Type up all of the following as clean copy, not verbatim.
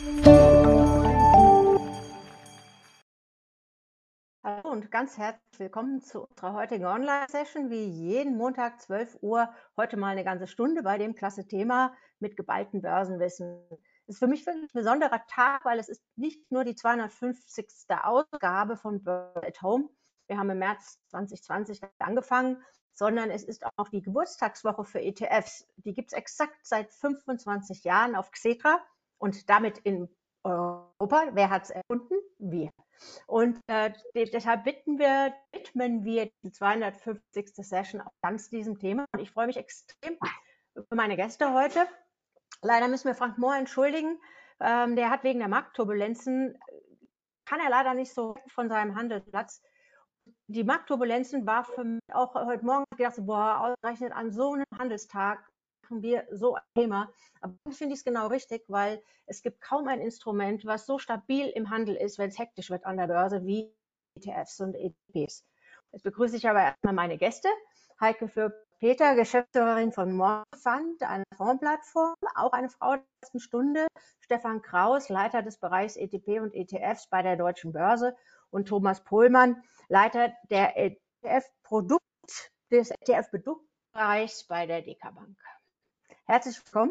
Hallo und ganz herzlich willkommen zu unserer heutigen Online-Session. Wie jeden Montag 12 Uhr, heute mal eine ganze Stunde bei dem klasse Thema mit geballtem Börsenwissen. Es ist für mich wirklich ein besonderer Tag, weil es ist nicht nur die 250. Ausgabe von Börse at Home. Wir haben im März 2020 angefangen, sondern es ist auch die Geburtstagswoche für ETFs. Die gibt es exakt seit 25 Jahren auf Xetra und damit in Europa. Wer hat es erfunden? Wir. Und deshalb widmen wir die 250. Session auch ganz diesem Thema. Und ich freue mich extrem für meine Gäste heute. Leider müssen wir Frank Mohr entschuldigen. Der hat wegen der Marktturbulenzen, kann er leider nicht so von seinem Handelsplatz. Die Marktturbulenzen war für mich auch heute Morgen gedacht, boah, ausgerechnet an so einem Handelstag machen wir so ein Thema. Aber ich finde es genau richtig, weil es gibt kaum ein Instrument, was so stabil im Handel ist, wenn es hektisch wird an der Börse, wie ETFs und ETPs. Jetzt begrüße ich aber erstmal meine Gäste. Heike Fürth-Peter, Geschäftsführerin von More Fund, einer Fondsplattform, auch eine Frau der ersten Stunde. Stefan Kraus, Leiter des Bereichs ETP und ETFs bei der Deutschen Börse. Und Thomas Pohlmann, Leiter der des ETF-Produktbereichs bei der DK Bank. Herzlich willkommen.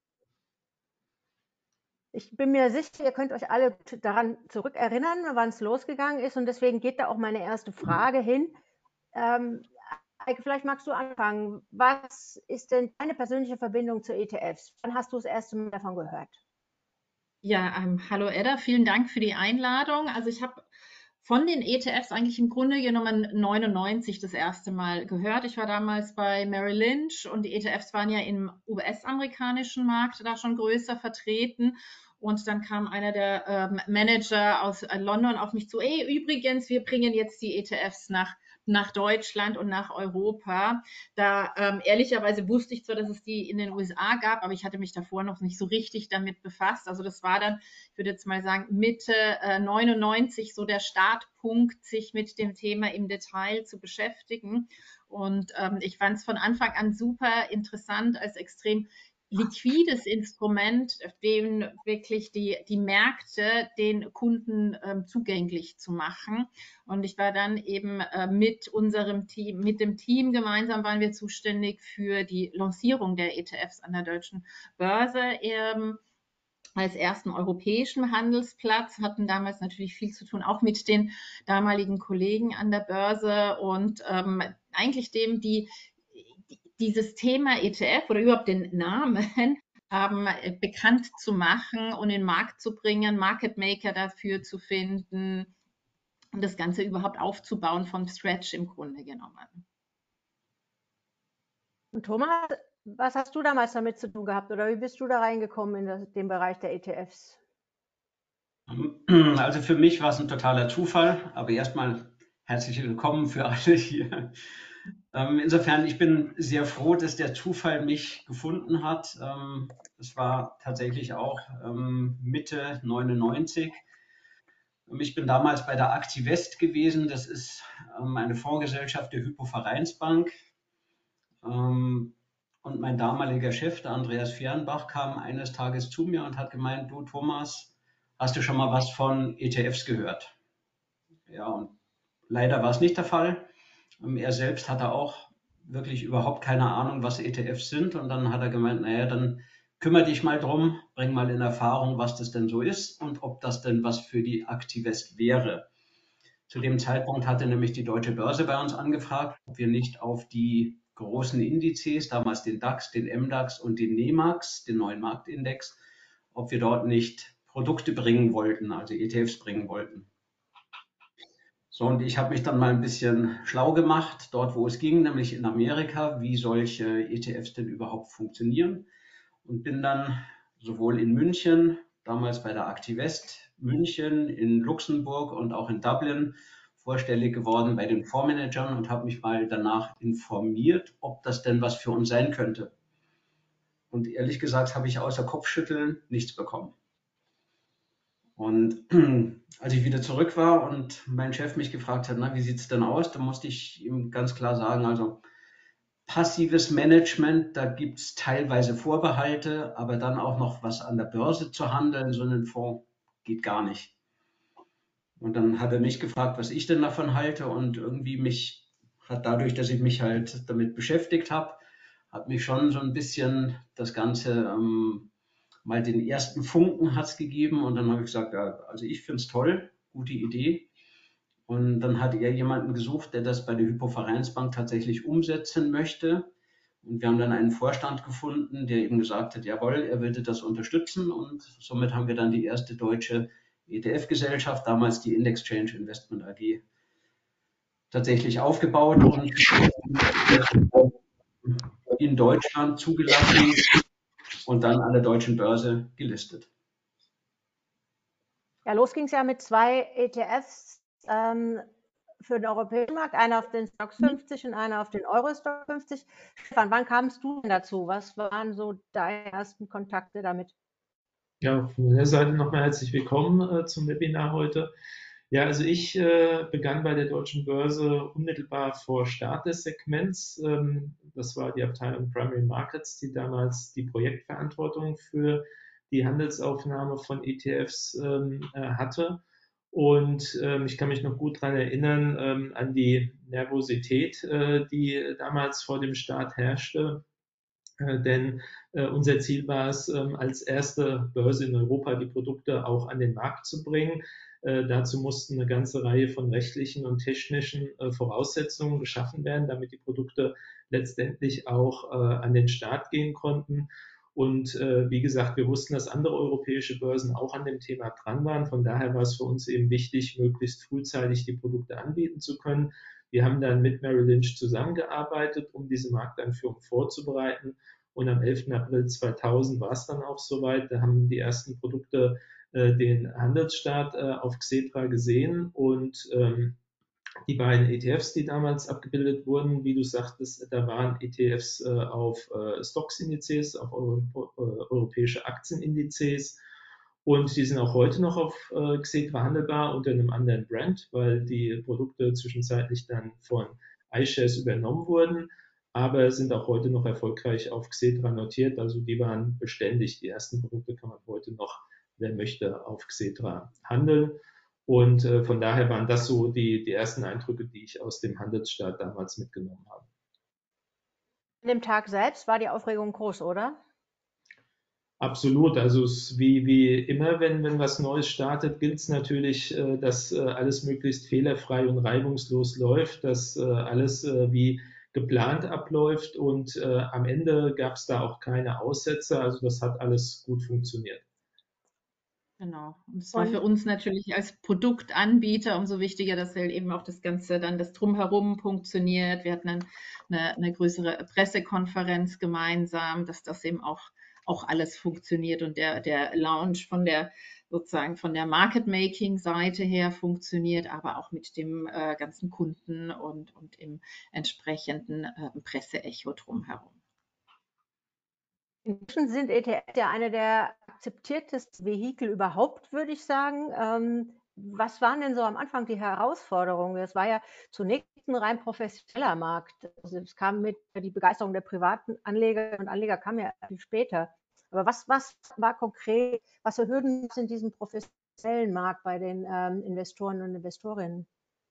Ich bin mir sicher, ihr könnt euch alle daran zurückerinnern, wann es losgegangen ist, und deswegen geht da auch meine erste Frage hin. Heike, vielleicht magst du anfangen. Was ist denn deine persönliche Verbindung zu ETFs? Wann hast du das erste Mal davon gehört? Ja, hallo Edda, vielen Dank für die Einladung. Also ich habe von den ETFs eigentlich im Grunde genommen 99 das erste Mal gehört. Ich war damals bei Merrill Lynch und die ETFs waren ja im US-amerikanischen Markt da schon größer vertreten. Und dann kam einer der Manager aus London auf mich zu, ey, übrigens, wir bringen jetzt die ETFs nach Deutschland und nach Europa. Da ehrlicherweise wusste ich zwar, dass es die in den USA gab, aber ich hatte mich davor noch nicht so richtig damit befasst. Also das war dann, ich würde jetzt mal sagen, Mitte 99 so der Startpunkt, sich mit dem Thema im Detail zu beschäftigen. Und ich fand es von Anfang an super interessant, als extrem liquides Instrument, dem wirklich die Märkte den Kunden zugänglich zu machen. Und ich war dann eben mit unserem Team, mit dem Team gemeinsam waren wir zuständig für die Lancierung der ETFs an der deutschen Börse. Als ersten europäischen Handelsplatz, hatten damals natürlich viel zu tun, auch mit den damaligen Kollegen an der Börse und eigentlich dieses Thema ETF oder überhaupt den Namen bekannt zu machen und in den Markt zu bringen, Market Maker dafür zu finden und das Ganze überhaupt aufzubauen von Scratch im Grunde genommen. Und Thomas, was hast du damals damit zu tun gehabt oder wie bist du da reingekommen in den Bereich der ETFs? Also für mich war es ein totaler Zufall, aber erstmal herzlich willkommen für alle hier. Insofern, ich bin sehr froh, dass der Zufall mich gefunden hat. Es war tatsächlich auch Mitte 99. Ich bin damals bei der Activest gewesen. Das ist eine Fondsgesellschaft der Hypo-Vereinsbank. Und mein damaliger Chef, der Andreas Fehrenbach, kam eines Tages zu mir und hat gemeint, du Thomas, hast du schon mal was von ETFs gehört? Ja, und leider war es nicht der Fall. Er selbst hatte auch wirklich überhaupt keine Ahnung, was ETFs sind. Und dann hat er gemeint, naja, dann kümmere dich mal drum, bring mal in Erfahrung, was das denn so ist und ob das denn was für die Activest wäre. Zu dem Zeitpunkt hatte nämlich die Deutsche Börse bei uns angefragt, ob wir nicht auf die großen Indizes, damals den DAX, den MDAX und den NEMAX, den neuen Marktindex, ob wir dort nicht Produkte bringen wollten, also ETFs bringen wollten. So, und ich habe mich dann mal ein bisschen schlau gemacht, dort wo es ging, nämlich in Amerika, wie solche ETFs denn überhaupt funktionieren. Und bin dann sowohl in München, damals bei der Activest München, in Luxemburg und auch in Dublin vorstellig geworden bei den Fondsmanagern und habe mich mal danach informiert, ob das denn was für uns sein könnte. Und ehrlich gesagt habe ich außer Kopfschütteln nichts bekommen. Und als ich wieder zurück war und mein Chef mich gefragt hat, na, wie sieht es denn aus, da musste ich ihm ganz klar sagen, also passives Management, da gibt es teilweise Vorbehalte, aber dann auch noch was an der Börse zu handeln, so einen Fonds, geht gar nicht. Und dann hat er mich gefragt, was ich denn davon halte, und irgendwie mich hat dadurch, dass ich mich halt damit beschäftigt habe, hat mich schon so ein bisschen das Ganze mal den ersten Funken hat's gegeben, und dann habe ich gesagt, ja, also ich finde es toll, gute Idee. Und dann hat er jemanden gesucht, der das bei der Hypovereinsbank tatsächlich umsetzen möchte. Und wir haben dann einen Vorstand gefunden, der eben gesagt hat, jawohl, er würde das unterstützen. Und somit haben wir dann die erste deutsche ETF-Gesellschaft, damals die Indexchange Investment AG, tatsächlich aufgebaut und in Deutschland zugelassen und dann an der deutschen Börse gelistet. Ja, los ging es ja mit 2 ETFs für den europäischen Markt, einer auf den Stoxx 50 und einer auf den Euro-Stoxx 50. Stefan, wann kamst du denn dazu? Was waren so deine ersten Kontakte damit? Ja, von meiner Seite nochmal herzlich willkommen zum Webinar heute. Ja, also ich begann bei der Deutschen Börse unmittelbar vor Start des Segments. Das war die Abteilung Primary Markets, die damals die Projektverantwortung für die Handelsaufnahme von ETFs hatte. Und ich kann mich noch gut daran erinnern, an die Nervosität, die damals vor dem Start herrschte. Denn unser Ziel war es, als erste Börse in Europa die Produkte auch an den Markt zu bringen. Dazu mussten eine ganze Reihe von rechtlichen und technischen Voraussetzungen geschaffen werden, damit die Produkte letztendlich auch an den Start gehen konnten. Und wie gesagt, wir wussten, dass andere europäische Börsen auch an dem Thema dran waren. Von daher war es für uns eben wichtig, möglichst frühzeitig die Produkte anbieten zu können. Wir haben dann mit Merrill Lynch zusammengearbeitet, um diese Markteinführung vorzubereiten. Und am 11. April 2000 war es dann auch soweit. Da haben die ersten Produkte den Handelsstart auf Xetra gesehen, und die beiden ETFs, die damals abgebildet wurden, wie du sagtest, da waren ETFs auf Stoxx-Indizes, auf europäische Aktienindizes, und die sind auch heute noch auf Xetra handelbar unter einem anderen Brand, weil die Produkte zwischenzeitlich dann von iShares übernommen wurden, aber sind auch heute noch erfolgreich auf Xetra notiert. Also die waren beständig. Die ersten Produkte kann man heute noch, wer möchte, auf Xetra handeln. Und von daher waren das so die ersten Eindrücke, die ich aus dem Handelsstart damals mitgenommen habe. An dem Tag selbst war die Aufregung groß, oder? Absolut. Also es wie immer, wenn was Neues startet, gilt es natürlich, dass alles möglichst fehlerfrei und reibungslos läuft, dass alles wie geplant abläuft, und am Ende gab es da auch keine Aussätze. Also das hat alles gut funktioniert. Genau. Und es war für uns natürlich als Produktanbieter umso wichtiger, dass halt eben auch das Ganze dann das Drumherum funktioniert. Wir hatten dann eine größere Pressekonferenz gemeinsam, dass das eben auch alles funktioniert und der Launch sozusagen von der Market-Making-Seite her funktioniert, aber auch mit dem ganzen Kunden und im entsprechenden Presseecho drumherum. Inzwischen sind ETFs ja eine der akzeptiertesten Vehikel überhaupt, würde ich sagen. Was waren denn so am Anfang die Herausforderungen? Es war ja zunächst ein rein professioneller Markt. Also es kam mit die Begeisterung der privaten Anleger und Anleger kam ja viel später. Aber was war konkret, was für Hürden gibt es in diesem professionellen Markt bei den Investoren und Investorinnen?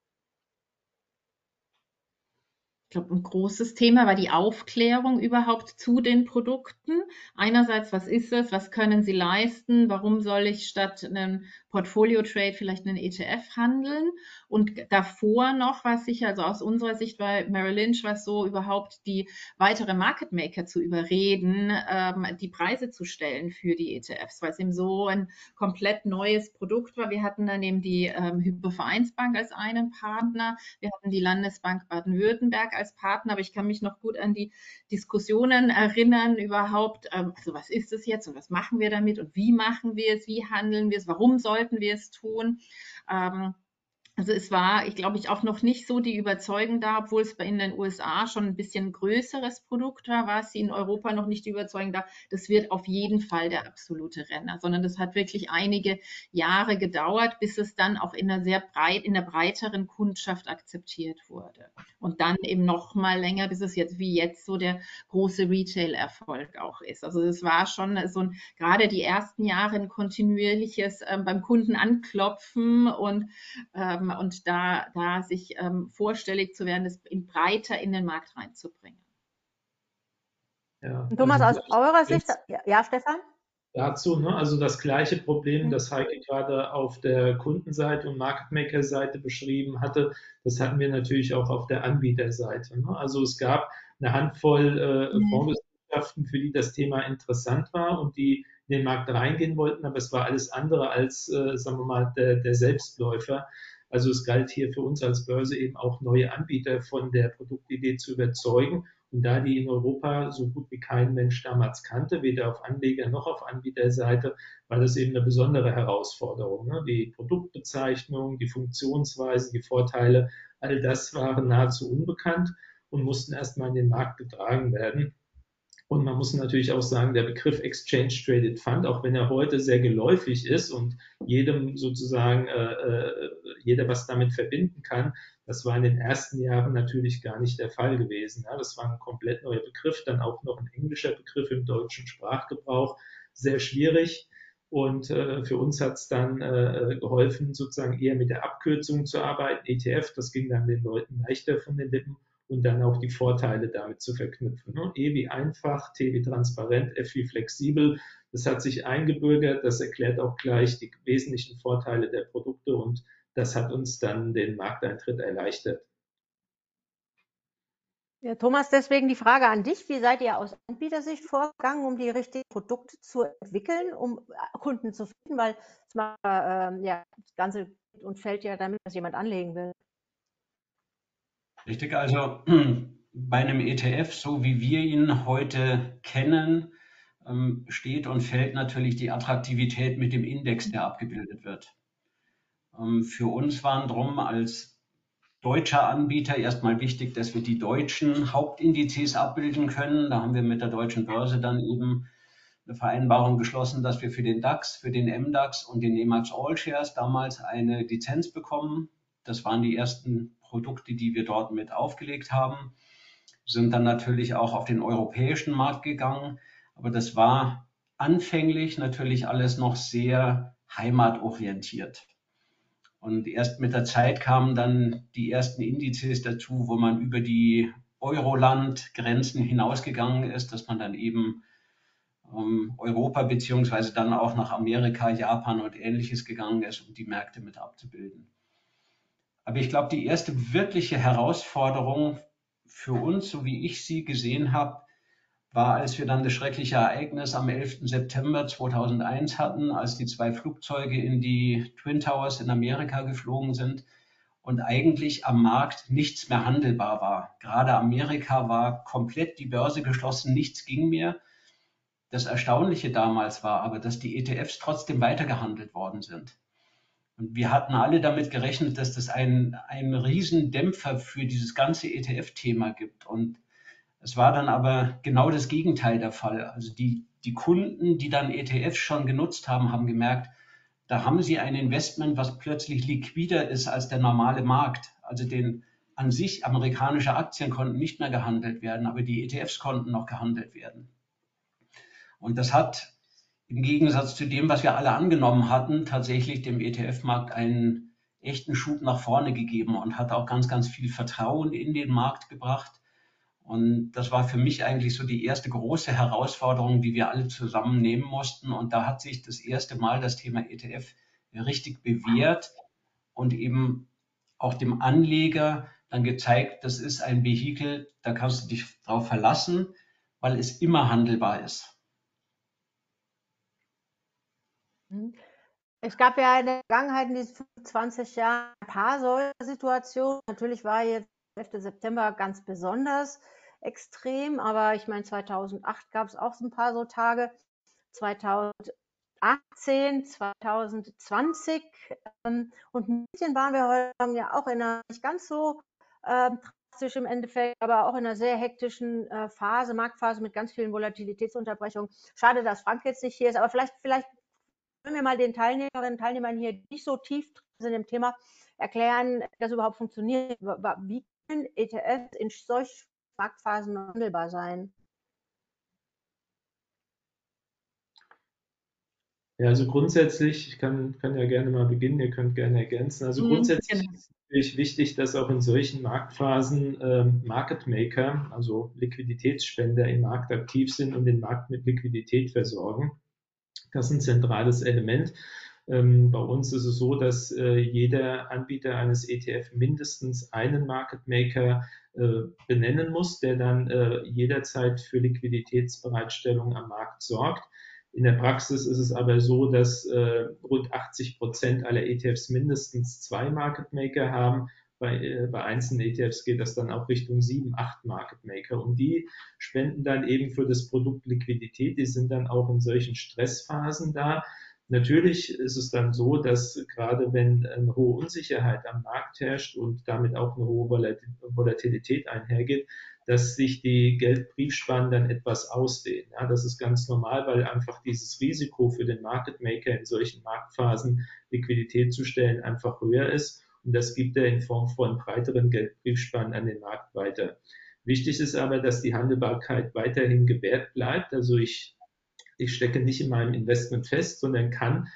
Ich glaube, ein großes Thema war die Aufklärung überhaupt zu den Produkten. Einerseits, was ist es? Was können sie leisten? Warum soll ich statt einem Portfolio-Trade vielleicht einen ETF handeln? Und davor noch war es sicher, also aus unserer Sicht bei Merrill Lynch war es so, überhaupt die weitere Market Maker zu überreden, die Preise zu stellen für die ETFs, weil es eben so ein komplett neues Produkt war. Wir hatten dann eben die Hypovereinsbank als einen Partner. Wir hatten die Landesbank Baden-Württemberg als Partner, aber ich kann mich noch gut an die Diskussionen erinnern überhaupt, also was ist es jetzt und was machen wir damit und wie machen wir es, wie handeln wir es, warum sollten wir es tun? Also es war, ich glaube, auch noch nicht so die Überzeugung da, obwohl es in den USA schon ein bisschen größeres Produkt war es in Europa noch nicht die Überzeugung da, das wird auf jeden Fall der absolute Renner, sondern das hat wirklich einige Jahre gedauert, bis es dann auch in der breiteren Kundschaft akzeptiert wurde. Und dann eben noch mal länger, bis es jetzt so der große Retail-Erfolg auch ist. Also es war schon gerade die ersten Jahre ein kontinuierliches beim Kunden anklopfen und da sich vorstellig zu werden, das breiter in den Markt reinzubringen. Ja, Und also Thomas, aus eurer Sicht, jetzt ja, Stefan? dazu, ne? Also das gleiche Problem, Hm. das Heike gerade auf der Kundenseite und Market Maker Seite beschrieben hatte, das hatten wir natürlich auch auf der Anbieterseite. Ne? Also es gab eine Handvoll Fondsgesellschaften, für die das Thema interessant war und die in den Markt reingehen wollten, aber es war alles andere als, sagen wir mal, der Selbstläufer. Also es galt hier für uns als Börse eben auch neue Anbieter von der Produktidee zu überzeugen. Und da die in Europa so gut wie kein Mensch damals kannte, weder auf Anleger noch auf Anbieterseite, war das eben eine besondere Herausforderung. Ne? Die Produktbezeichnung, die Funktionsweise, die Vorteile, all das waren nahezu unbekannt und mussten erstmal in den Markt getragen werden. Und man muss natürlich auch sagen, der Begriff Exchange Traded Fund, auch wenn er heute sehr geläufig ist und jedem sozusagen, jeder was damit verbinden kann, das war in den ersten Jahren natürlich gar nicht der Fall gewesen. Ja, das war ein komplett neuer Begriff, dann auch noch ein englischer Begriff im deutschen Sprachgebrauch, sehr schwierig. Und für uns hat es dann geholfen, sozusagen eher mit der Abkürzung zu arbeiten. ETF, das ging dann den Leuten leichter von den Lippen und dann auch die Vorteile damit zu verknüpfen. Ne? E wie einfach, T wie transparent, F wie flexibel. Das hat sich eingebürgert, das erklärt auch gleich die wesentlichen Vorteile der Produkte und das hat uns dann den Markteintritt erleichtert. Ja, Thomas, deswegen die Frage an dich. Wie seid ihr aus Anbietersicht vorgegangen, um die richtigen Produkte zu entwickeln, um Kunden zu finden? Weil ja, das Ganze geht und fällt ja damit, dass jemand anlegen will. Richtig, also bei einem ETF, so wie wir ihn heute kennen, steht und fällt natürlich die Attraktivität mit dem Index, der abgebildet wird. Für uns waren drum als deutscher Anbieter erstmal wichtig, dass wir die deutschen Hauptindizes abbilden können. Da haben wir mit der Deutschen Börse dann eben eine Vereinbarung geschlossen, dass wir für den DAX, für den MDAX und den Emax All Shares damals eine Lizenz bekommen. Das waren die ersten Produkte, die wir dort mit aufgelegt haben. Sind dann natürlich auch auf den europäischen Markt gegangen, aber das war anfänglich natürlich alles noch sehr heimatorientiert. Und erst mit der Zeit kamen dann die ersten Indizes dazu, wo man über die Euroland-Grenzen hinausgegangen ist, dass man dann eben Europa beziehungsweise dann auch nach Amerika, Japan und Ähnliches gegangen ist, um die Märkte mit abzubilden. Aber ich glaube, die erste wirkliche Herausforderung für uns, so wie ich sie gesehen habe, war, als wir dann das schreckliche Ereignis am 11. September 2001 hatten, als die 2 Flugzeuge in die Twin Towers in Amerika geflogen sind und eigentlich am Markt nichts mehr handelbar war. Gerade Amerika war komplett die Börse geschlossen, nichts ging mehr. Das Erstaunliche damals war aber, dass die ETFs trotzdem weitergehandelt worden sind. Und wir hatten alle damit gerechnet, dass das einen Riesendämpfer für dieses ganze ETF-Thema gibt. Und es war dann aber genau das Gegenteil der Fall. Also die Kunden, die dann ETFs schon genutzt haben, haben gemerkt, da haben sie ein Investment, was plötzlich liquider ist als der normale Markt. Also an sich amerikanische Aktien konnten nicht mehr gehandelt werden, aber die ETFs konnten noch gehandelt werden. Und das hat im Gegensatz zu dem, was wir alle angenommen hatten, tatsächlich dem ETF-Markt einen echten Schub nach vorne gegeben und hat auch ganz, ganz viel Vertrauen in den Markt gebracht. Und das war für mich eigentlich so die erste große Herausforderung, die wir alle zusammen nehmen mussten. Und da hat sich das erste Mal das Thema ETF richtig bewährt und eben auch dem Anleger dann gezeigt, das ist ein Vehikel, da kannst du dich drauf verlassen, weil es immer handelbar ist. Es gab ja in der Vergangenheit in diesen 25 Jahren ein paar solche Situationen. Natürlich war jetzt der 11. September ganz besonders extrem, aber ich meine, 2008 gab es auch so ein paar so Tage. 2011 2018, 2020. Und ein bisschen waren wir heute ja auch in einer nicht ganz so drastisch im Endeffekt, aber auch in einer sehr hektischen Phase, Marktphase mit ganz vielen Volatilitätsunterbrechungen. Schade, dass Frank jetzt nicht hier ist, aber vielleicht können wir mal den Teilnehmerinnen und Teilnehmern hier, die nicht so tief drin sind im Thema, erklären, wie das überhaupt funktioniert. Wie können ETFs in solchen Marktphasen handelbar sein? Ja, also grundsätzlich, ich kann ja gerne mal beginnen, ihr könnt gerne ergänzen. Also grundsätzlich Genau. ist es natürlich wichtig, dass auch in solchen Marktphasen Market Maker, also Liquiditätsspender im Markt aktiv sind und den Markt mit Liquidität versorgen. Das ist ein zentrales Element. Bei uns ist es so, dass jeder Anbieter eines ETF mindestens einen Market Maker benennen muss, der dann jederzeit für Liquiditätsbereitstellung am Markt sorgt. In der Praxis ist es aber so, dass rund 80% aller ETFs mindestens 2 Market Maker haben. Bei einzelnen ETFs geht das dann auch Richtung 7, 8 Market Maker. Und die spenden dann eben für das Produkt Liquidität. Die sind dann auch in solchen Stressphasen da. Natürlich ist es dann so, dass gerade wenn eine hohe Unsicherheit am Markt herrscht und damit auch eine hohe Volatilität einhergeht, dass sich die Geldbriefspannen dann etwas ausdehnen. Ja, das ist ganz normal, weil einfach dieses Risiko für den Market Maker in solchen Marktphasen Liquidität zu stellen einfach höher ist. Und das gibt er in Form von breiteren Geldbriefspannen an den Markt weiter. Wichtig ist aber, dass die Handelbarkeit weiterhin gewährt bleibt. Also ich stecke nicht in meinem Investment fest, sondern kann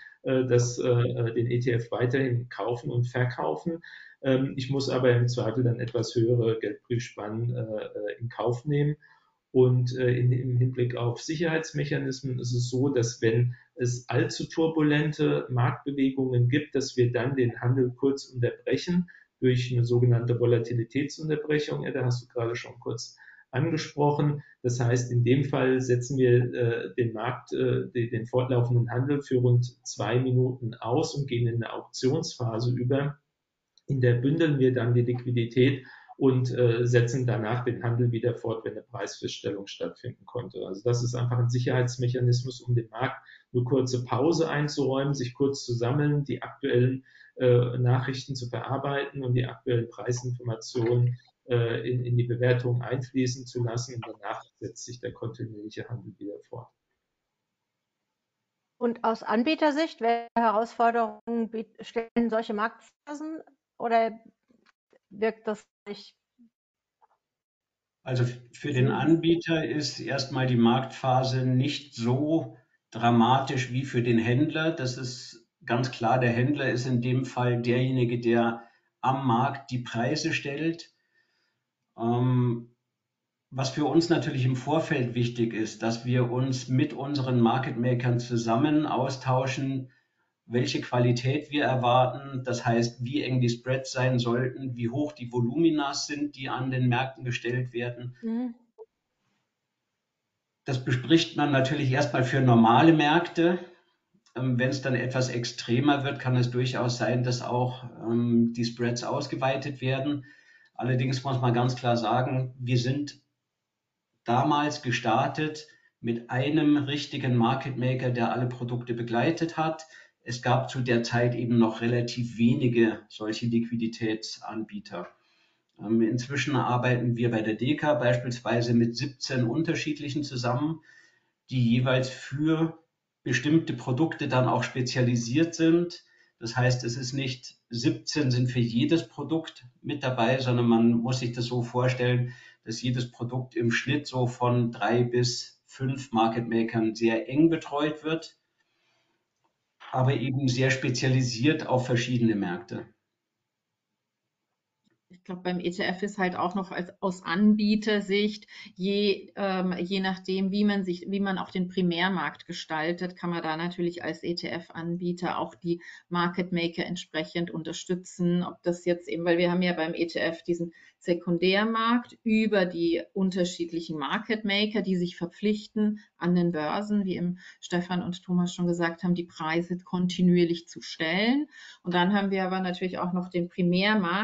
den ETF weiterhin kaufen und verkaufen. Ich muss aber im Zweifel dann etwas höhere Geldbriefspannen in Kauf nehmen. Und im Hinblick auf Sicherheitsmechanismen ist es so, dass wenn es allzu turbulente Marktbewegungen gibt, dass wir dann den Handel kurz unterbrechen durch eine sogenannte Volatilitätsunterbrechung. Ja, da hast du gerade schon kurz angesprochen. Das heißt, in dem Fall setzen wir den Markt, den fortlaufenden Handel für rund 2 Minuten aus und gehen in eine Auktionsphase über. In der bündeln wir dann die Liquidität und setzen danach den Handel wieder fort, wenn eine Preisfeststellung stattfinden konnte. Also das ist einfach ein Sicherheitsmechanismus, um dem Markt eine kurze Pause einzuräumen, sich kurz zu sammeln, die aktuellen Nachrichten zu verarbeiten und die aktuellen Preisinformationen in die Bewertung einfließen zu lassen. Und danach setzt sich der kontinuierliche Handel wieder fort. Und aus Anbietersicht, welche Herausforderungen stellen solche Marktphasen oder wirkt das nicht? Also für den Anbieter ist erstmal die Marktphase nicht so dramatisch wie für den Händler. Das ist ganz klar, der Händler ist in dem Fall derjenige, der am Markt die Preise stellt. Was für uns natürlich im Vorfeld wichtig ist, dass wir uns mit unseren Market Makern zusammen austauschen, welche Qualität wir erwarten, das heißt, wie eng die Spreads sein sollten, wie hoch die Volumina sind, die an den Märkten gestellt werden. Mhm. Das bespricht man natürlich erstmal für normale Märkte. Wenn es dann etwas extremer wird, kann es durchaus sein, dass auch die Spreads ausgeweitet werden. Allerdings muss man ganz klar sagen, wir sind damals gestartet mit einem richtigen Market Maker, der alle Produkte begleitet hat. Es gab zu der Zeit eben noch relativ wenige solche Liquiditätsanbieter. Inzwischen arbeiten wir bei der DEKA beispielsweise mit 17 unterschiedlichen zusammen, die jeweils für bestimmte Produkte dann auch spezialisiert sind. Das heißt, es ist nicht 17 sind für jedes Produkt mit dabei, sondern man muss sich das so vorstellen, dass jedes Produkt im Schnitt so von 3 bis 5 Market Makern sehr eng betreut wird, aber eben sehr spezialisiert auf verschiedene Märkte. Ich glaube, beim ETF ist halt auch noch aus Anbietersicht, je nachdem, wie man auch den Primärmarkt gestaltet, kann man da natürlich als ETF-Anbieter auch die Market Maker entsprechend unterstützen. Ob das jetzt eben, weil wir haben ja beim ETF diesen Sekundärmarkt über die unterschiedlichen Market Maker, die sich verpflichten, an den Börsen, wie eben Stefan und Thomas schon gesagt haben, die Preise kontinuierlich zu stellen. Und dann haben wir aber natürlich auch noch den Primärmarkt,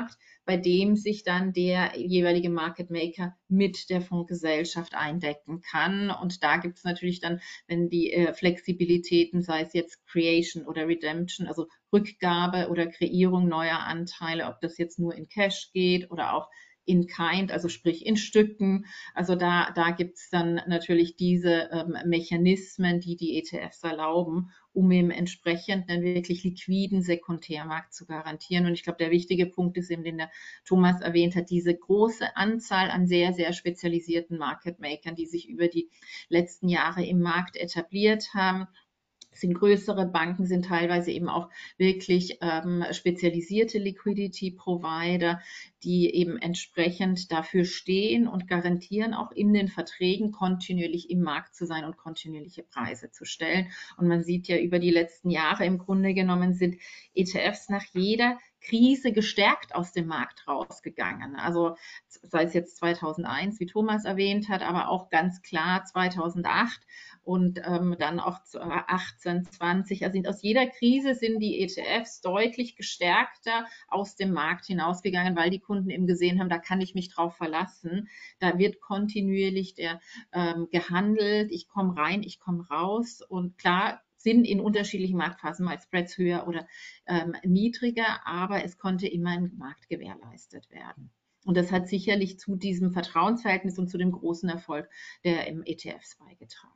bei dem sich dann der jeweilige Market Maker mit der Fondsgesellschaft eindecken kann. Und da gibt es natürlich dann, wenn die Flexibilitäten, sei es jetzt Creation oder Redemption, also Rückgabe oder Kreierung neuer Anteile, ob das jetzt nur in Cash geht oder auch in Kind, also sprich in Stücken. Also da gibt es dann natürlich diese Mechanismen, die die ETFs erlauben, um im entsprechenden wirklich liquiden Sekundärmarkt zu garantieren. Und ich glaube, der wichtige Punkt ist eben, den der Thomas erwähnt hat, diese große Anzahl an sehr, sehr spezialisierten Market Makern, die sich über die letzten Jahre im Markt etabliert haben. Sind größere Banken, sind teilweise eben auch wirklich spezialisierte Liquidity Provider, die eben entsprechend dafür stehen und garantieren, auch in den Verträgen kontinuierlich im Markt zu sein und kontinuierliche Preise zu stellen. Und man sieht ja über die letzten Jahre im Grunde genommen sind ETFs nach jeder Krise gestärkt aus dem Markt rausgegangen. Also sei es jetzt 2001, wie Thomas erwähnt hat, aber auch ganz klar 2008 und dann auch 18, 20. Also aus jeder Krise sind die ETFs deutlich gestärkter aus dem Markt hinausgegangen, weil die Kunden eben gesehen haben, da kann ich mich drauf verlassen. Da wird kontinuierlich gehandelt. Ich komme rein, ich komme raus. Und klar, sind in unterschiedlichen Marktphasen mal Spreads höher oder niedriger, aber es konnte immer im Markt gewährleistet werden. Und das hat sicherlich zu diesem Vertrauensverhältnis und zu dem großen Erfolg der ETFs beigetragen.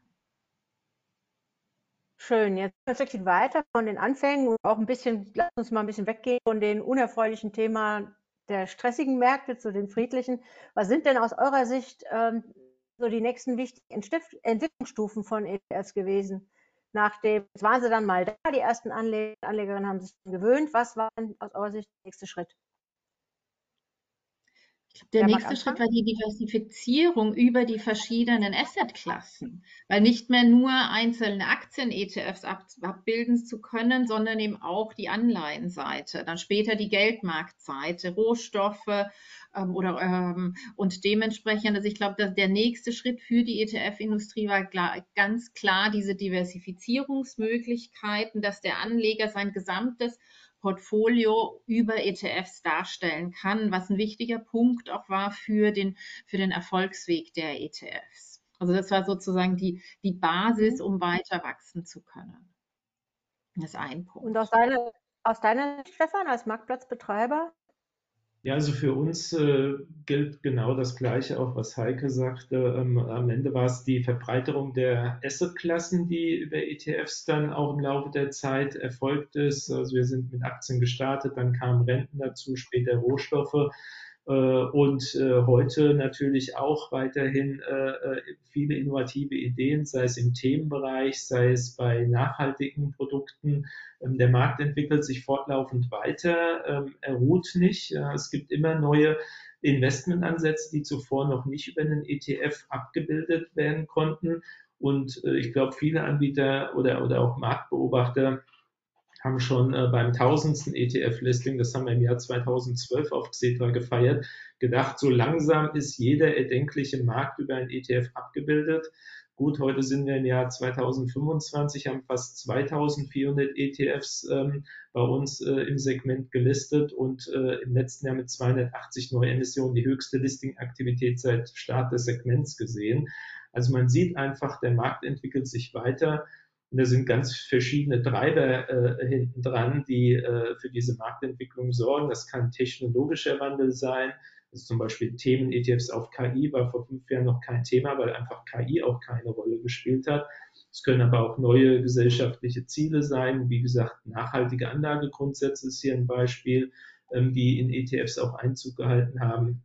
Schön, jetzt ein Stückchen weiter von den Anfängen und auch ein bisschen, lass uns mal ein bisschen weggehen von den unerfreulichen Thema der stressigen Märkte zu den friedlichen. Was sind denn aus eurer Sicht so die nächsten wichtigen Entwicklungsstufen von ETFs gewesen? Jetzt waren sie dann mal da, die ersten Anlegerinnen haben sich gewöhnt. Was war denn aus eurer Sicht der nächste Schritt? Der nächste Schritt war die Diversifizierung über die verschiedenen Assetklassen, weil nicht mehr nur einzelne Aktien-ETFs abbilden zu können, sondern eben auch die Anleihenseite, dann später die Geldmarktseite, Rohstoffe und dementsprechend, also ich glaube, dass der nächste Schritt für die ETF-Industrie war ganz klar diese Diversifizierungsmöglichkeiten, dass der Anleger sein gesamtes Portfolio über ETFs darstellen kann, was ein wichtiger Punkt auch war für den Erfolgsweg der ETFs. Also das war sozusagen die Basis, um weiter wachsen zu können. Das ist ein Punkt. Und aus deiner Sicht, Stefan, als Marktplatzbetreiber? Ja, also für uns gilt genau das Gleiche, auch was Heike sagte. Am Ende war es die Verbreiterung der Assetklassen, die über ETFs dann auch im Laufe der Zeit erfolgt ist. Also wir sind mit Aktien gestartet, dann kamen Renten dazu, später Rohstoffe. Und heute natürlich auch weiterhin viele innovative Ideen, sei es im Themenbereich, sei es bei nachhaltigen Produkten. Der Markt entwickelt sich fortlaufend weiter, er ruht nicht. Es gibt immer neue Investmentansätze, die zuvor noch nicht über einen ETF abgebildet werden konnten. Und ich glaube, viele Anbieter oder auch Marktbeobachter haben schon beim 1000. ETF-Listing, das haben wir im Jahr 2012 auf Xetra gefeiert, gedacht, so langsam ist jeder erdenkliche Markt über ein ETF abgebildet. Gut, heute sind wir im Jahr 2025, haben fast 2400 ETFs bei uns im Segment gelistet und im letzten Jahr mit 280 Neuemissionen die höchste Listing-Aktivität seit Start des Segments gesehen. Also man sieht einfach, der Markt entwickelt sich weiter. Und da sind ganz verschiedene Treiber hinten dran, die für diese Marktentwicklung sorgen. Das kann technologischer Wandel sein. Also zum Beispiel Themen-ETFs auf KI war vor 5 Jahren noch kein Thema, weil einfach KI auch keine Rolle gespielt hat. Es können aber auch neue gesellschaftliche Ziele sein. Wie gesagt, nachhaltige Anlagegrundsätze ist hier ein Beispiel, die in ETFs auch Einzug gehalten haben.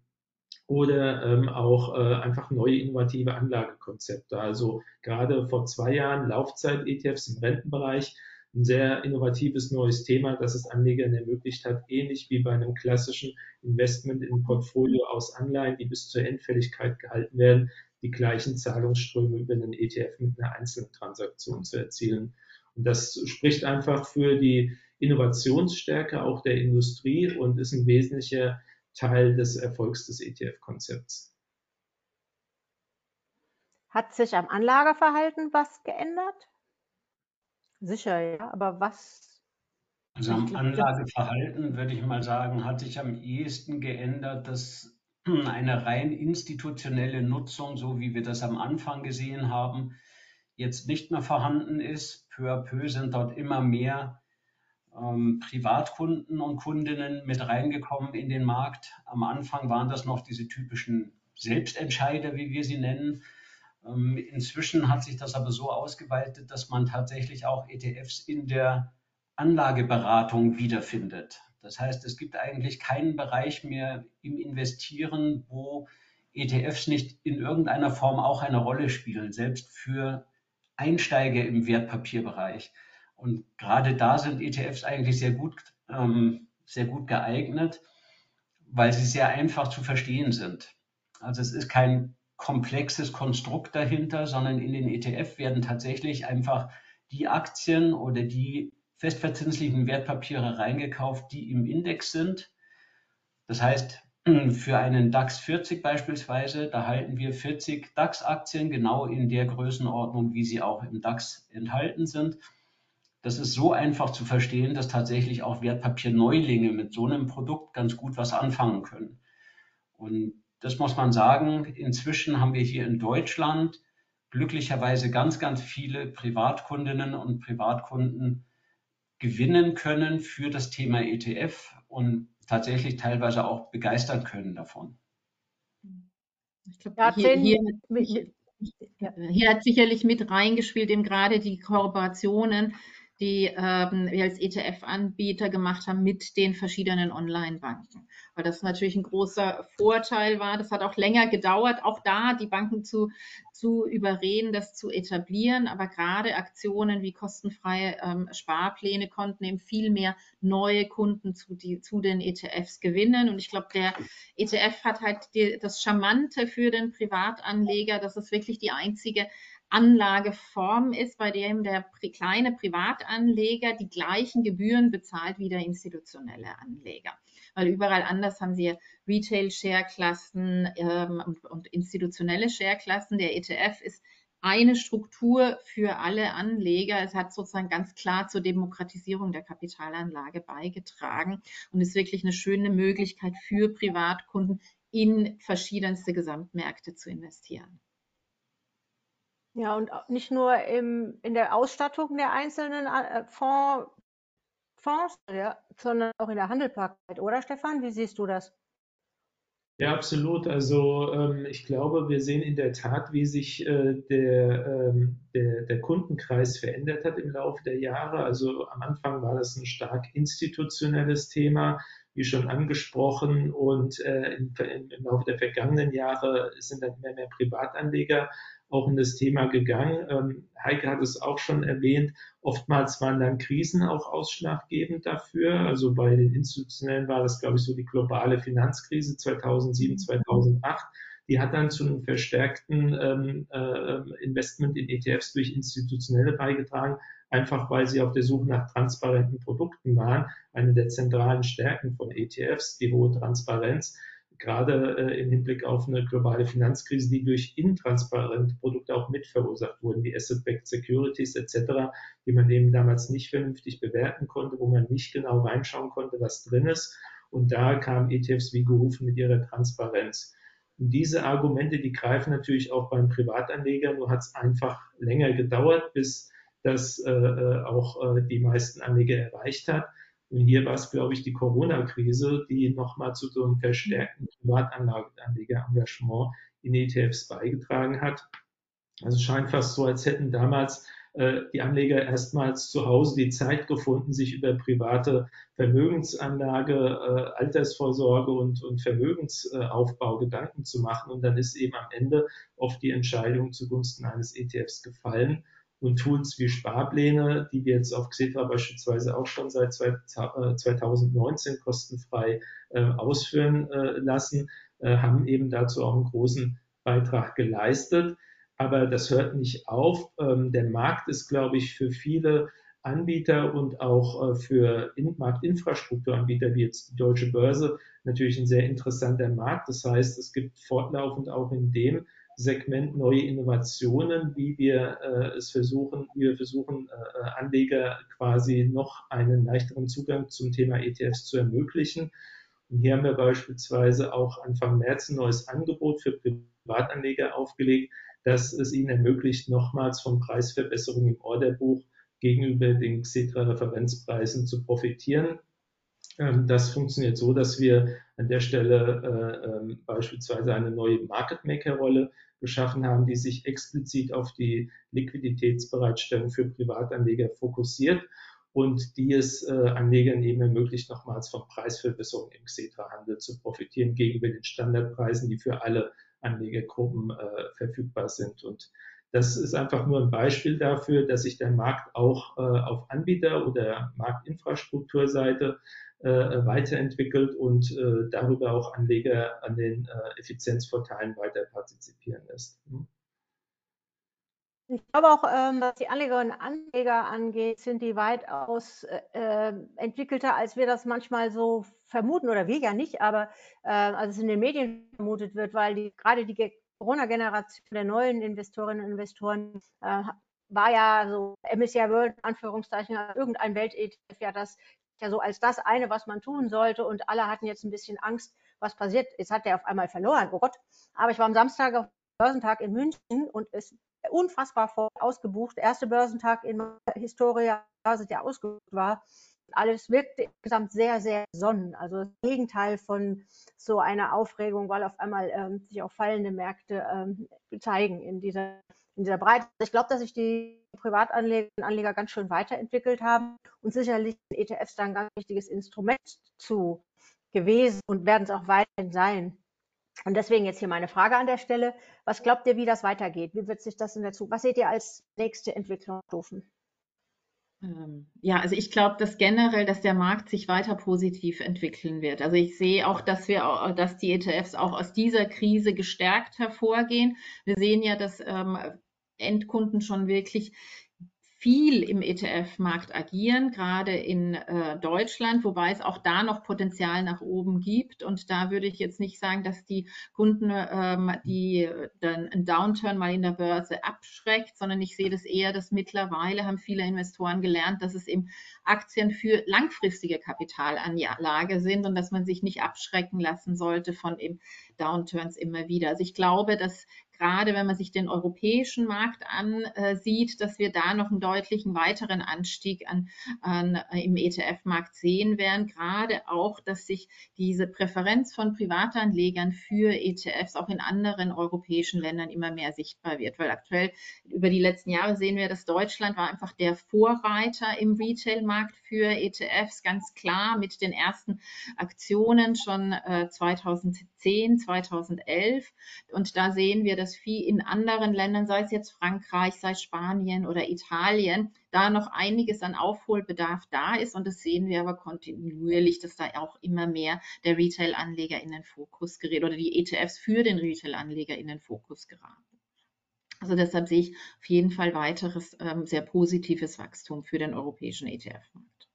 Oder auch einfach neue innovative Anlagekonzepte. Also gerade vor 2 Jahren Laufzeit-ETFs im Rentenbereich, ein sehr innovatives neues Thema, das es Anlegern ermöglicht hat, ähnlich wie bei einem klassischen Investment in ein Portfolio aus Anleihen, die bis zur Endfälligkeit gehalten werden, die gleichen Zahlungsströme über einen ETF mit einer einzelnen Transaktion zu erzielen. Und das spricht einfach für die Innovationsstärke auch der Industrie und ist ein wesentlicher Teil des Erfolgs des ETF-Konzepts. Hat sich am Anlageverhalten was geändert? Sicher, ja, aber was Also Ich am glaube, das Anlageverhalten würde ich mal sagen, hat sich am ehesten geändert, dass eine rein institutionelle Nutzung, so wie wir das am Anfang gesehen haben, jetzt nicht mehr vorhanden ist. Peu à peu sind dort immer mehr Privatkunden und Kundinnen mit reingekommen in den Markt. Am Anfang waren das noch diese typischen Selbstentscheider, wie wir sie nennen. Inzwischen hat sich das aber so ausgeweitet, dass man tatsächlich auch ETFs in der Anlageberatung wiederfindet. Das heißt, es gibt eigentlich keinen Bereich mehr im Investieren, wo ETFs nicht in irgendeiner Form auch eine Rolle spielen, selbst für Einsteiger im Wertpapierbereich. Und gerade da sind ETFs eigentlich sehr gut geeignet, weil sie sehr einfach zu verstehen sind. Also es ist kein komplexes Konstrukt dahinter, sondern in den ETF werden tatsächlich einfach die Aktien oder die festverzinslichen Wertpapiere reingekauft, die im Index sind. Das heißt, für einen DAX 40 beispielsweise, da halten wir 40 DAX-Aktien genau in der Größenordnung, wie sie auch im DAX enthalten sind. Das ist so einfach zu verstehen, dass tatsächlich auch Wertpapierneulinge mit so einem Produkt ganz gut was anfangen können. Und das muss man sagen, inzwischen haben wir hier in Deutschland glücklicherweise ganz, ganz viele Privatkundinnen und Privatkunden gewinnen können für das Thema ETF und tatsächlich teilweise auch begeistern können davon. Ich glaube, Ja, ja. hier hat sicherlich mit reingespielt, eben gerade die Kooperationen, die wir als ETF-Anbieter gemacht haben mit den verschiedenen Online-Banken. Weil das natürlich ein großer Vorteil war. Das hat auch länger gedauert, auch da die Banken zu überreden, das zu etablieren. Aber gerade Aktionen wie kostenfreie Sparpläne konnten eben viel mehr neue Kunden zu den ETFs gewinnen. Und ich glaube, der ETF hat halt das Charmante für den Privatanleger, dass es wirklich die einzige Anlageform ist, bei dem der kleine Privatanleger die gleichen Gebühren bezahlt wie der institutionelle Anleger. Weil überall anders haben sie Retail-Share-Klassen und institutionelle Share-Klassen. Der ETF ist eine Struktur für alle Anleger. Es hat sozusagen ganz klar zur Demokratisierung der Kapitalanlage beigetragen und ist wirklich eine schöne Möglichkeit für Privatkunden, in verschiedenste Gesamtmärkte zu investieren. Ja, und nicht nur in der Ausstattung der einzelnen Fonds, ja, sondern auch in der Handelbarkeit, oder Stefan? Wie siehst du das? Ja, absolut. Also ich glaube, wir sehen in der Tat, wie sich der Kundenkreis verändert hat im Laufe der Jahre. Also am Anfang war das ein stark institutionelles Thema, wie schon angesprochen, und im Laufe der vergangenen Jahre sind dann immer mehr Privatanleger auch in das Thema gegangen. Heike hat es auch schon erwähnt. Oftmals waren dann Krisen auch ausschlaggebend dafür. Also bei den Institutionellen war das, glaube ich, so die globale Finanzkrise 2007, 2008. Die hat dann zu einem verstärkten Investment in ETFs durch Institutionelle beigetragen, einfach weil sie auf der Suche nach transparenten Produkten waren. Eine der zentralen Stärken von ETFs, die hohe Transparenz, gerade im Hinblick auf eine globale Finanzkrise, die durch intransparente Produkte auch mit verursacht wurden, wie Asset-Backed Securities etc., die man eben damals nicht vernünftig bewerten konnte, wo man nicht genau reinschauen konnte, was drin ist. Und da kamen ETFs wie gerufen mit ihrer Transparenz. Und diese Argumente, die greifen natürlich auch beim Privatanleger, nur hat es einfach länger gedauert, bis das auch die meisten Anleger erreicht hat. Und hier war es, glaube ich, die Corona-Krise, die nochmal zu so einem verstärkten Privatanleger-Engagement in ETFs beigetragen hat. Also es scheint fast so, als hätten damals die Anleger erstmals zu Hause die Zeit gefunden, sich über private Vermögensanlage, Altersvorsorge und Vermögensaufbau Gedanken zu machen. Und dann ist eben am Ende oft die Entscheidung zugunsten eines ETFs gefallen. Und Tools wie Sparpläne, die wir jetzt auf Xetra beispielsweise auch schon seit 2019 kostenfrei ausführen lassen, haben eben dazu auch einen großen Beitrag geleistet. Aber das hört nicht auf. Der Markt ist, glaube ich, für viele Anbieter und auch für Marktinfrastrukturanbieter wie jetzt die Deutsche Börse natürlich ein sehr interessanter Markt. Das heißt, es gibt fortlaufend auch in dem Segment neue Innovationen, wie wir versuchen, Anleger quasi noch einen leichteren Zugang zum Thema ETFs zu ermöglichen. Und hier haben wir beispielsweise auch Anfang März ein neues Angebot für Privatanleger aufgelegt, das es ihnen ermöglicht, nochmals von Preisverbesserungen im Orderbuch gegenüber den Xetra-Referenzpreisen zu profitieren. Das funktioniert so, dass wir an der Stelle beispielsweise eine neue Market Maker-Rolle geschaffen haben, die sich explizit auf die Liquiditätsbereitstellung für Privatanleger fokussiert und die es Anlegern eben ermöglicht, nochmals von Preisverbesserungen im Xetra-Handel zu profitieren gegenüber den Standardpreisen, die für alle Anlegergruppen verfügbar sind. Und das ist einfach nur ein Beispiel dafür, dass sich der Markt auch auf Anbieter- oder Marktinfrastrukturseite weiterentwickelt und darüber auch Anleger an den Effizienzvorteilen weiter partizipieren lässt. Ich glaube auch, was die Anlegerinnen und Anleger angeht, sind die weitaus entwickelter, als wir das manchmal so vermuten, oder wir ja nicht, aber als es in den Medien vermutet wird, weil gerade die Corona-Generation der neuen Investorinnen und Investoren war ja so MSCI World, in Anführungszeichen, irgendein Welt-ETF, ja das ja so als das eine, was man tun sollte, und alle hatten jetzt ein bisschen Angst, was passiert. Jetzt hat der auf einmal verloren, oh Gott. Aber ich war am Samstag auf dem Börsentag in München und es unfassbar voll ausgebucht. Der erste Börsentag in meiner Historie, der ausgebucht war. Alles wirkte insgesamt sehr, sehr sonnen. Also das Gegenteil von so einer Aufregung, weil auf einmal sich auch fallende Märkte zeigen in dieser Breite. Ich glaube, dass sich die Privatanleger und Anleger ganz schön weiterentwickelt haben und sicherlich ETFs da ein ganz wichtiges Instrument zu gewesen und werden es auch weiterhin sein. Und deswegen jetzt hier meine Frage an der Stelle. Was glaubt ihr, wie das weitergeht? Wie wird sich das in der Zukunft, was seht ihr als nächste Entwicklungsstufen? Ja, also ich glaube, dass generell, dass der Markt sich weiter positiv entwickeln wird. Also ich sehe auch, dass die ETFs auch aus dieser Krise gestärkt hervorgehen. Wir sehen ja, dass Endkunden schon wirklich viel im ETF-Markt agieren, gerade in Deutschland, wobei es auch da noch Potenzial nach oben gibt. Und da würde ich jetzt nicht sagen, dass die Kunden, die dann ein Downturn mal in der Börse abschreckt, sondern ich sehe das eher, dass mittlerweile haben viele Investoren gelernt, dass es eben Aktien für langfristige Kapitalanlage sind und dass man sich nicht abschrecken lassen sollte von eben Downturns immer wieder. Also ich glaube, dass gerade wenn man sich den europäischen Markt ansieht, dass wir da noch einen deutlichen weiteren Anstieg im ETF-Markt sehen werden. Gerade auch, dass sich diese Präferenz von Privatanlegern für ETFs auch in anderen europäischen Ländern immer mehr sichtbar wird. Weil aktuell über die letzten Jahre sehen wir, dass Deutschland war einfach der Vorreiter im Retail-Markt für ETFs, ganz klar mit den ersten Aktionen schon 2010, 2011. Und da sehen wir, dass viel in anderen Ländern, sei es jetzt Frankreich, sei es Spanien oder Italien, da noch einiges an Aufholbedarf da ist. Und das sehen wir aber kontinuierlich, dass da auch immer mehr der Retail-Anleger in den Fokus gerät oder die ETFs für den Retail-Anleger in den Fokus geraten. Also deshalb sehe ich auf jeden Fall weiteres sehr positives Wachstum für den europäischen ETF-Markt.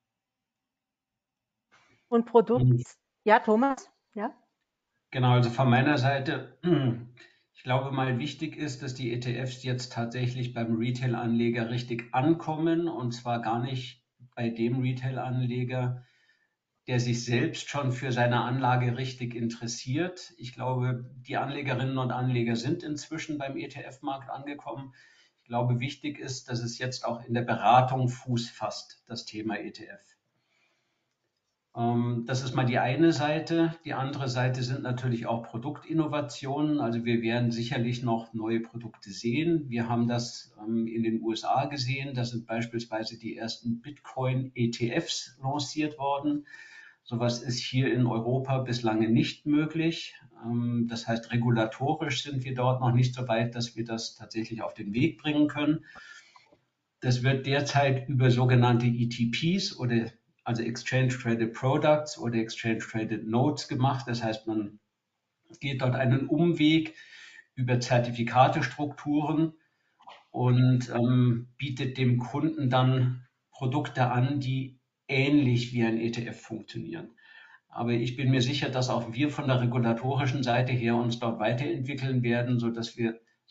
Und Produkt? Ja, Thomas? Ja? Genau, also von meiner Seite, ich glaube mal wichtig ist, dass die ETFs jetzt tatsächlich beim Retail-Anleger richtig ankommen, und zwar gar nicht bei dem Retail-Anleger, der sich selbst schon für seine Anlage richtig interessiert. Ich glaube, die Anlegerinnen und Anleger sind inzwischen beim ETF-Markt angekommen. Ich glaube, wichtig ist, dass es jetzt auch in der Beratung Fuß fasst, das Thema ETF. Das ist mal die eine Seite. Die andere Seite sind natürlich auch Produktinnovationen. Also wir werden sicherlich noch neue Produkte sehen. Wir haben das in den USA gesehen. Da sind beispielsweise die ersten Bitcoin-ETFs lanciert worden. Sowas ist hier in Europa bislang nicht möglich. Das heißt, regulatorisch sind wir dort noch nicht so weit, dass wir das tatsächlich auf den Weg bringen können. Das wird derzeit über sogenannte ETPs also Exchange Traded Products oder Exchange Traded Notes gemacht. Das heißt, man geht dort einen Umweg über Zertifikatestrukturen und bietet dem Kunden dann Produkte an, die ähnlich wie ein ETF funktionieren. Aber ich bin mir sicher, dass auch wir von der regulatorischen Seite her uns dort weiterentwickeln werden, sodass wir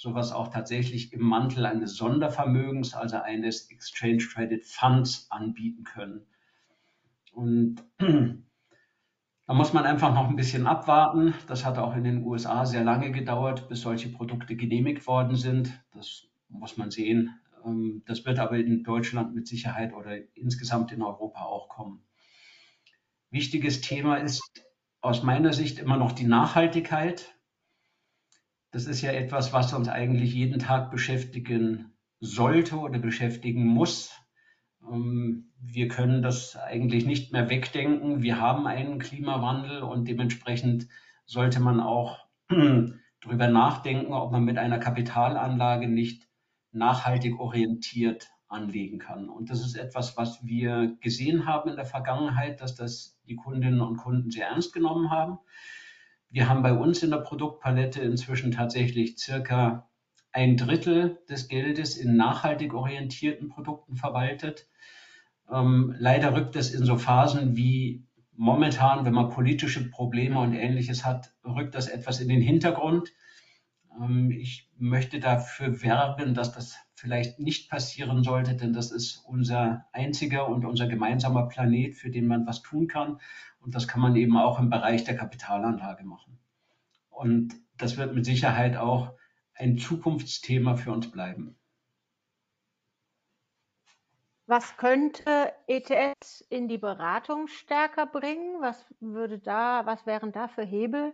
sowas auch tatsächlich im Mantel eines Sondervermögens, also eines Exchange Traded Funds anbieten können. Und da muss man einfach noch ein bisschen abwarten. Das hat auch in den USA sehr lange gedauert, bis solche Produkte genehmigt worden sind. Das muss man sehen. Das wird aber in Deutschland mit Sicherheit oder insgesamt in Europa auch kommen. Wichtiges Thema ist aus meiner Sicht immer noch die Nachhaltigkeit. Das ist ja etwas, was uns eigentlich jeden Tag beschäftigen sollte oder beschäftigen muss. Wir können das eigentlich nicht mehr wegdenken. Wir haben einen Klimawandel und dementsprechend sollte man auch darüber nachdenken, ob man mit einer Kapitalanlage nicht nachhaltig orientiert anlegen kann. Und das ist etwas, was wir gesehen haben in der Vergangenheit, dass das die Kundinnen und Kunden sehr ernst genommen haben. Wir haben bei uns in der Produktpalette inzwischen tatsächlich circa 1/3 des Geldes in nachhaltig orientierten Produkten verwaltet. Leider rückt es in so Phasen wie momentan, wenn man politische Probleme und Ähnliches hat, rückt das etwas in den Hintergrund. Ich möchte dafür werben, dass das vielleicht nicht passieren sollte, denn das ist unser einziger und unser gemeinsamer Planet, für den man was tun kann. Und das kann man eben auch im Bereich der Kapitalanlage machen. Und das wird mit Sicherheit auch ein Zukunftsthema für uns bleiben. Was könnte ETFs in die Beratung stärker bringen? Was wären da für Hebel?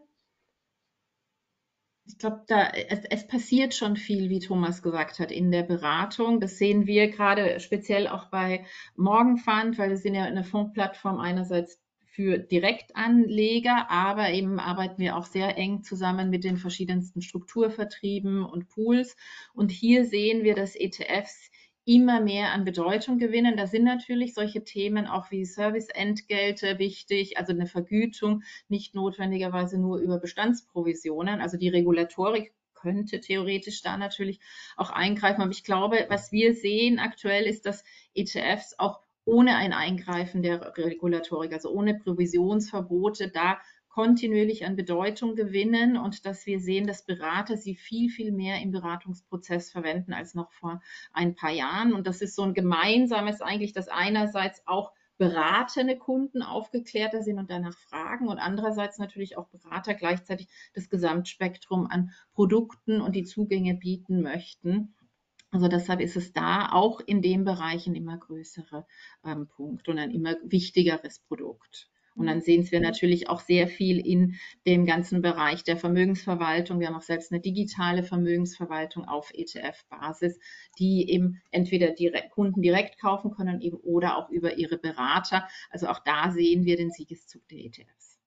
Ich glaube, es passiert schon viel, wie Thomas gesagt hat, in der Beratung. Das sehen wir gerade speziell auch bei Morgen Fund, weil wir sind ja eine Fondsplattform einerseits für Direktanleger, aber eben arbeiten wir auch sehr eng zusammen mit den verschiedensten Strukturvertrieben und Pools. Und hier sehen wir, dass ETFs immer mehr an Bedeutung gewinnen. Da sind natürlich solche Themen auch wie Serviceentgelte wichtig, also eine Vergütung, nicht notwendigerweise nur über Bestandsprovisionen. Also die Regulatorik könnte theoretisch da natürlich auch eingreifen. Aber ich glaube, was wir sehen aktuell ist, dass ETFs auch ohne ein Eingreifen der Regulatorik, also ohne Provisionsverbote, da kontinuierlich an Bedeutung gewinnen und dass wir sehen, dass Berater sie viel, viel mehr im Beratungsprozess verwenden als noch vor ein paar Jahren. Und das ist so ein gemeinsames eigentlich, dass einerseits auch beratende Kunden aufgeklärter sind und danach fragen und andererseits natürlich auch Berater gleichzeitig das Gesamtspektrum an Produkten und die Zugänge bieten möchten. Also deshalb ist es da auch in dem Bereich ein immer größerer Punkt und ein immer wichtigeres Produkt. Und dann sehen wir natürlich auch sehr viel in dem ganzen Bereich der Vermögensverwaltung. Wir haben auch selbst eine digitale Vermögensverwaltung auf ETF-Basis, die eben entweder Kunden direkt kaufen können eben oder auch über ihre Berater. Also auch da sehen wir den Siegeszug der ETFs.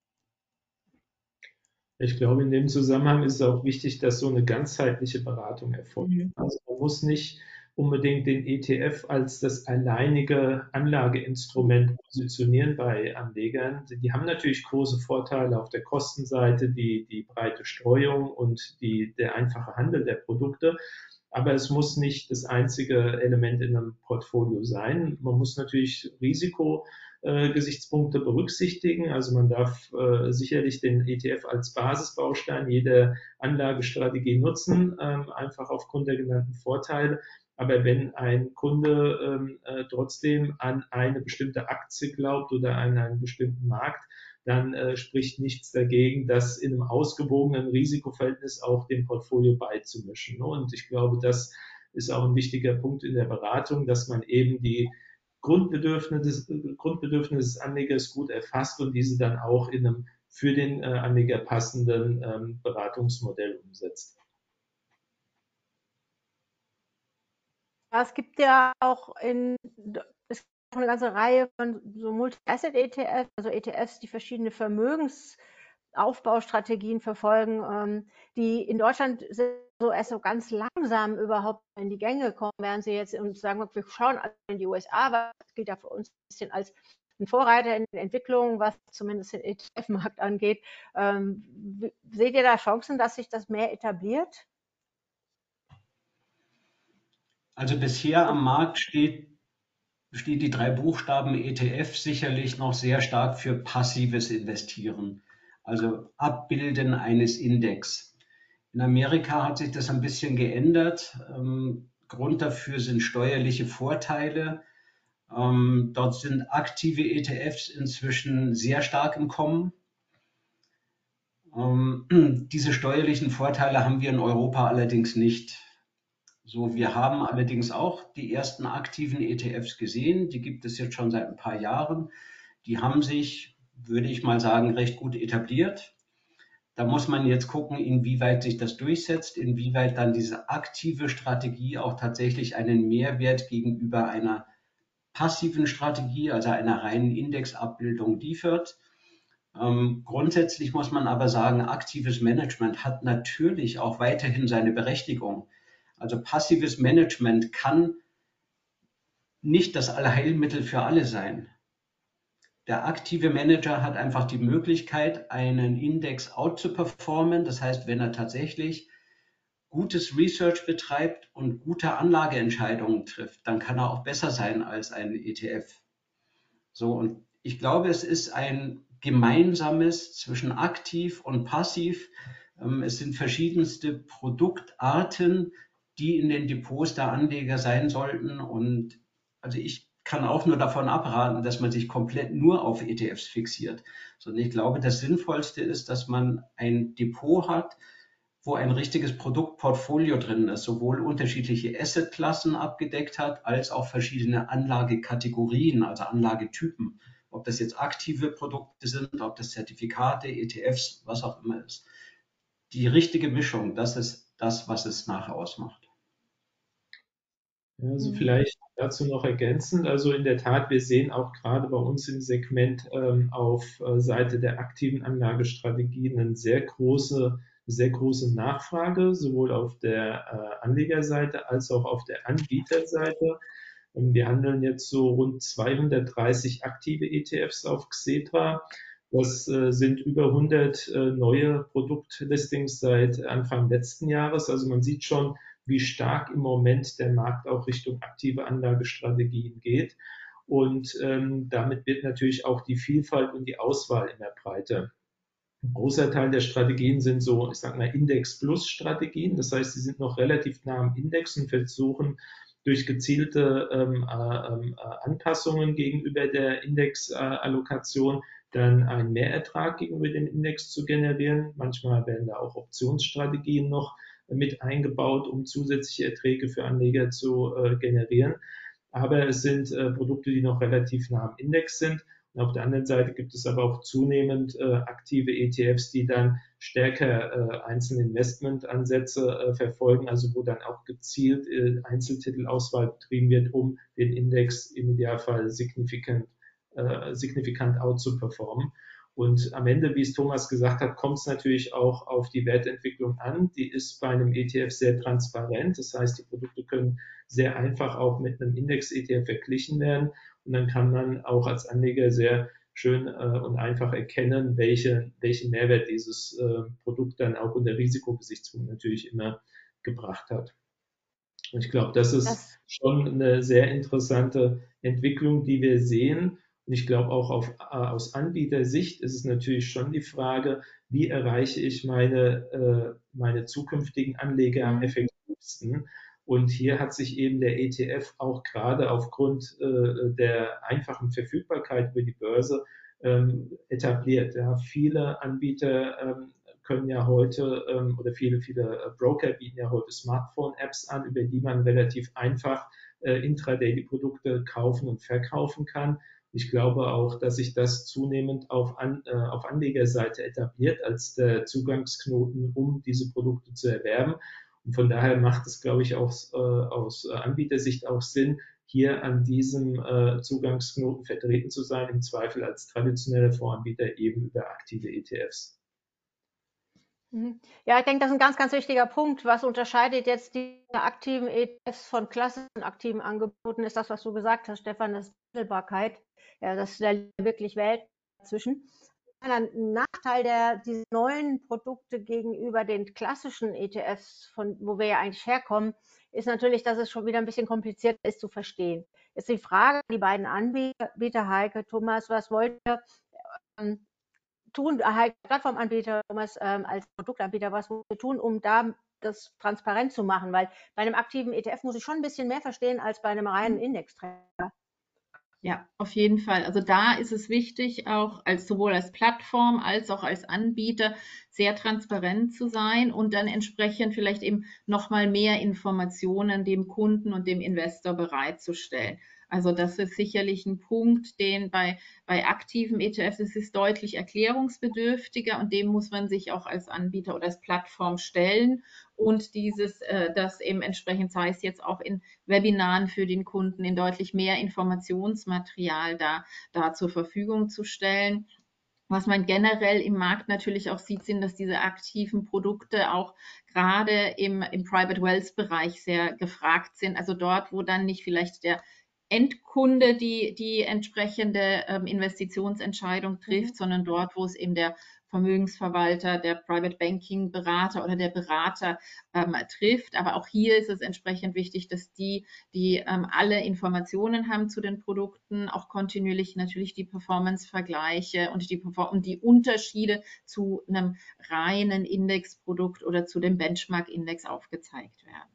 Ich glaube, in dem Zusammenhang ist es auch wichtig, dass so eine ganzheitliche Beratung erfolgt. Also man muss nicht unbedingt den ETF als das alleinige Anlageinstrument positionieren bei Anlegern. Die haben natürlich große Vorteile auf der Kostenseite, die breite Streuung und der einfache Handel der Produkte. Aber es muss nicht das einzige Element in einem Portfolio sein. Man muss natürlich Risikogesichtspunkte berücksichtigen. Also man darf sicherlich den ETF als Basisbaustein jeder Anlagestrategie nutzen, einfach aufgrund der genannten Vorteile. Aber wenn ein Kunde trotzdem an eine bestimmte Aktie glaubt oder an einen bestimmten Markt, dann spricht nichts dagegen, das in einem ausgewogenen Risikoverhältnis auch dem Portfolio beizumischen. Ne? Und ich glaube, das ist auch ein wichtiger Punkt in der Beratung, dass man eben die Grundbedürfnisse des Anlegers gut erfasst und diese dann auch in einem für den Anleger passenden Beratungsmodell umsetzt. Es gibt ja auch eine ganze Reihe von so Multi-Asset-ETFs, also ETFs, die verschiedene Vermögensaufbaustrategien verfolgen, die in Deutschland sind so erst so ganz langsam überhaupt in die Gänge kommen, während sie jetzt und sagen, wir schauen alle in die USA, weil das gilt ja für uns ein bisschen als ein Vorreiter in der Entwicklung, was zumindest den ETF-Markt angeht. Seht ihr da Chancen, dass sich das mehr etabliert? Also bisher am Markt steht die 3 Buchstaben ETF sicherlich noch sehr stark für passives Investieren, also Abbilden eines Index. In Amerika hat sich das ein bisschen geändert. Grund dafür sind steuerliche Vorteile. Dort sind aktive ETFs inzwischen sehr stark im Kommen. Diese steuerlichen Vorteile haben wir in Europa allerdings nicht. So, wir haben allerdings auch die ersten aktiven ETFs gesehen. Die gibt es jetzt schon seit ein paar Jahren. Die haben sich, würde ich mal sagen, recht gut etabliert. Da muss man jetzt gucken, inwieweit sich das durchsetzt, inwieweit dann diese aktive Strategie auch tatsächlich einen Mehrwert gegenüber einer passiven Strategie, also einer reinen Indexabbildung liefert. Grundsätzlich muss man aber sagen, aktives Management hat natürlich auch weiterhin seine Berechtigung. Also passives Management kann nicht das Allheilmittel für alle sein. Der aktive Manager hat einfach die Möglichkeit, einen Index out zu performen. Das heißt, wenn er tatsächlich gutes Research betreibt und gute Anlageentscheidungen trifft, dann kann er auch besser sein als ein ETF. So, und ich glaube, es ist ein gemeinsames zwischen aktiv und passiv. Es sind verschiedenste Produktarten, die in den Depots der Anleger sein sollten. Und also ich kann auch nur davon abraten, dass man sich komplett nur auf ETFs fixiert, sondern ich glaube, das Sinnvollste ist, dass man ein Depot hat, wo ein richtiges Produktportfolio drin ist, sowohl unterschiedliche Assetklassen abgedeckt hat, als auch verschiedene Anlagekategorien, also Anlagetypen. Ob das jetzt aktive Produkte sind, ob das Zertifikate, ETFs, was auch immer ist. Die richtige Mischung, das ist das, was es nachher ausmacht. Ja, also vielleicht dazu noch ergänzend, also in der Tat, wir sehen auch gerade bei uns im Segment auf Seite der aktiven Anlagestrategien eine sehr große Nachfrage, sowohl auf der Anlegerseite als auch auf der Anbieterseite. Wir handeln jetzt so rund 230 aktive ETFs auf Xetra. Das sind über 100 neue Produktlistings seit Anfang letzten Jahres. Also man sieht schon, wie stark im Moment der Markt auch Richtung aktive Anlagestrategien geht. Und damit wird natürlich auch die Vielfalt und die Auswahl immer breiter. Ein großer Teil der Strategien sind so, ich sag mal, Index-Plus-Strategien. Das heißt, sie sind noch relativ nah am Index und versuchen durch gezielte Anpassungen gegenüber der Indexallokation dann einen Mehrertrag gegenüber dem Index zu generieren. Manchmal werden da auch Optionsstrategien noch mit eingebaut, um zusätzliche Erträge für Anleger zu generieren. Aber es sind Produkte, die noch relativ nah am Index sind. Und auf der anderen Seite gibt es aber auch zunehmend aktive ETFs, die dann stärker einzelne Investmentansätze verfolgen, also wo dann auch gezielt Einzeltitelauswahl betrieben wird, um den Index im Idealfall signifikant out zu performen. Und am Ende, wie es Thomas gesagt hat, kommt es natürlich auch auf die Wertentwicklung an. Die ist bei einem ETF sehr transparent. Das heißt, die Produkte können sehr einfach auch mit einem Index-ETF verglichen werden. Und dann kann man auch als Anleger sehr schön und einfach erkennen, welchen Mehrwert dieses Produkt dann auch unter Risikogesichtspunkt natürlich immer gebracht hat. Und ich glaube, das ist schon eine sehr interessante Entwicklung, die wir sehen. Und ich glaube auch aus Anbietersicht ist es natürlich schon die Frage, wie erreiche ich meine zukünftigen Anleger am effektivsten? Und hier hat sich eben der ETF auch gerade aufgrund der einfachen Verfügbarkeit über die Börse etabliert. Ja, viele Anbieter können ja heute oder viele Broker bieten ja heute Smartphone-Apps an, über die man relativ einfach intraday die Produkte kaufen und verkaufen kann. Ich glaube auch, dass sich das zunehmend auf Anlegerseite etabliert als der Zugangsknoten, um diese Produkte zu erwerben. Und von daher macht es, glaube ich, auch aus Anbietersicht auch Sinn, hier an diesem Zugangsknoten vertreten zu sein, im Zweifel als traditionelle Fondsanbieter eben über aktive ETFs. Ja, ich denke, das ist ein ganz, ganz wichtiger Punkt. Was unterscheidet jetzt die aktiven ETFs von klassischen aktiven Angeboten, ist das, was du gesagt hast, Stefan, das ist die Handelbarkeit. Ja, das ist da wirklich Welt dazwischen. Ein Nachteil dieser neuen Produkte gegenüber den klassischen ETFs, von wo wir ja eigentlich herkommen, ist natürlich, dass es schon wieder ein bisschen komplizierter ist zu verstehen. Jetzt die Frage, die beiden Anbieter, Heike, Thomas, was wollt ihr tun, halt Plattformanbieter, Thomas, als Produktanbieter, was wir tun, um da das transparent zu machen? Weil bei einem aktiven ETF muss ich schon ein bisschen mehr verstehen als bei einem reinen Indextracker. Ja, auf jeden Fall. Also da ist es wichtig, auch sowohl als Plattform als auch als Anbieter sehr transparent zu sein und dann entsprechend vielleicht eben nochmal mehr Informationen dem Kunden und dem Investor bereitzustellen. Also das ist sicherlich ein Punkt, den bei aktiven ETFs ist es deutlich erklärungsbedürftiger und dem muss man sich auch als Anbieter oder als Plattform stellen und das eben entsprechend, sei es jetzt auch in Webinaren für den Kunden, in deutlich mehr Informationsmaterial da zur Verfügung zu stellen. Was man generell im Markt natürlich auch sieht, sind, dass diese aktiven Produkte auch gerade im Private Wealth Bereich sehr gefragt sind. Also dort, wo dann nicht vielleicht der Endkunde die entsprechende Investitionsentscheidung trifft, sondern dort, wo es eben der Vermögensverwalter, der Private Banking Berater oder der Berater trifft. Aber auch hier ist es entsprechend wichtig, dass die alle Informationen haben zu den Produkten, auch kontinuierlich natürlich die Performance-Vergleiche und die Unterschiede zu einem reinen Indexprodukt oder zu dem Benchmark-Index aufgezeigt werden.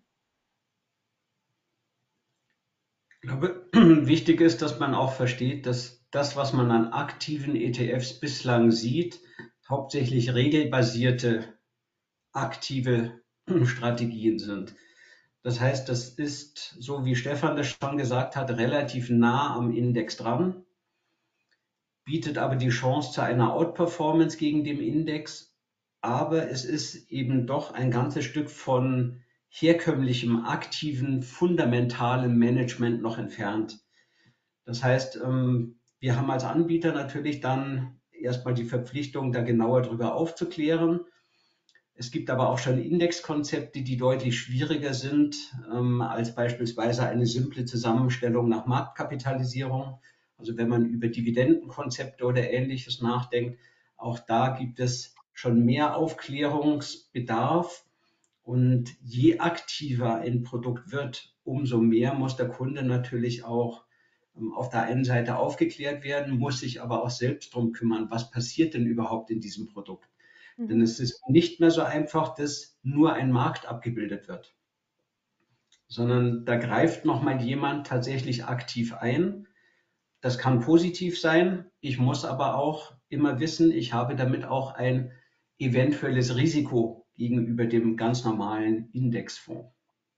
Ich glaube, wichtig ist, dass man auch versteht, dass das, was man an aktiven ETFs bislang sieht, hauptsächlich regelbasierte aktive Strategien sind. Das heißt, das ist, so wie Stefan das schon gesagt hat, relativ nah am Index dran, bietet aber die Chance zu einer Outperformance gegen den Index, aber es ist eben doch ein ganzes Stück von herkömmlichem, aktiven, fundamentalen Management noch entfernt. Das heißt, wir haben als Anbieter natürlich dann erstmal die Verpflichtung, da genauer drüber aufzuklären. Es gibt aber auch schon Indexkonzepte, die deutlich schwieriger sind, als beispielsweise eine simple Zusammenstellung nach Marktkapitalisierung. Also wenn man über Dividendenkonzepte oder Ähnliches nachdenkt, auch da gibt es schon mehr Aufklärungsbedarf. Und je aktiver ein Produkt wird, umso mehr muss der Kunde natürlich auch auf der einen Seite aufgeklärt werden, muss sich aber auch selbst darum kümmern, was passiert denn überhaupt in diesem Produkt. Denn es ist nicht mehr so einfach, dass nur ein Markt abgebildet wird, sondern da greift nochmal jemand tatsächlich aktiv ein. Das kann positiv sein. Ich muss aber auch immer wissen, ich habe damit auch ein eventuelles Risiko gegenüber dem ganz normalen Indexfonds.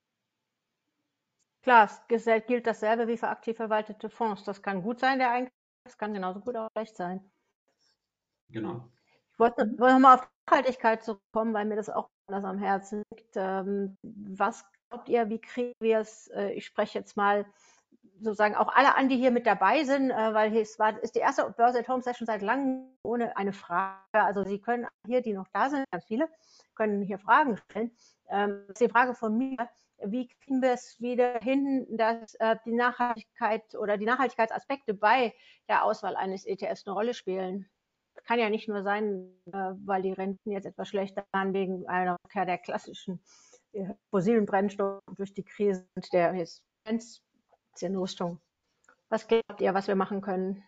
Klar, es gilt dasselbe wie für aktiv verwaltete Fonds. Das kann gut sein, der Einkauf, das kann genauso gut auch schlecht sein. Genau. Ich wollte noch mal auf Nachhaltigkeit zurückkommen, weil mir das auch anders am Herzen liegt. Was glaubt ihr, wie kriegen wir es, ich spreche jetzt mal sozusagen auch alle an, die hier mit dabei sind, weil ist die erste Börse at Home Session seit langem ohne eine Frage. Also Sie können hier, die noch da sind, ganz viele, können hier Fragen stellen. Das ist die Frage von mir. Wie kriegen wir es wieder hin, dass die Nachhaltigkeit oder die Nachhaltigkeitsaspekte bei der Auswahl eines ETFs eine Rolle spielen? Kann ja nicht nur sein, weil die Renten jetzt etwas schlechter waren wegen einer Rückkehr der klassischen fossilen Brennstoffe durch die Krise und der Rüstung. Was glaubt ihr, was wir machen können?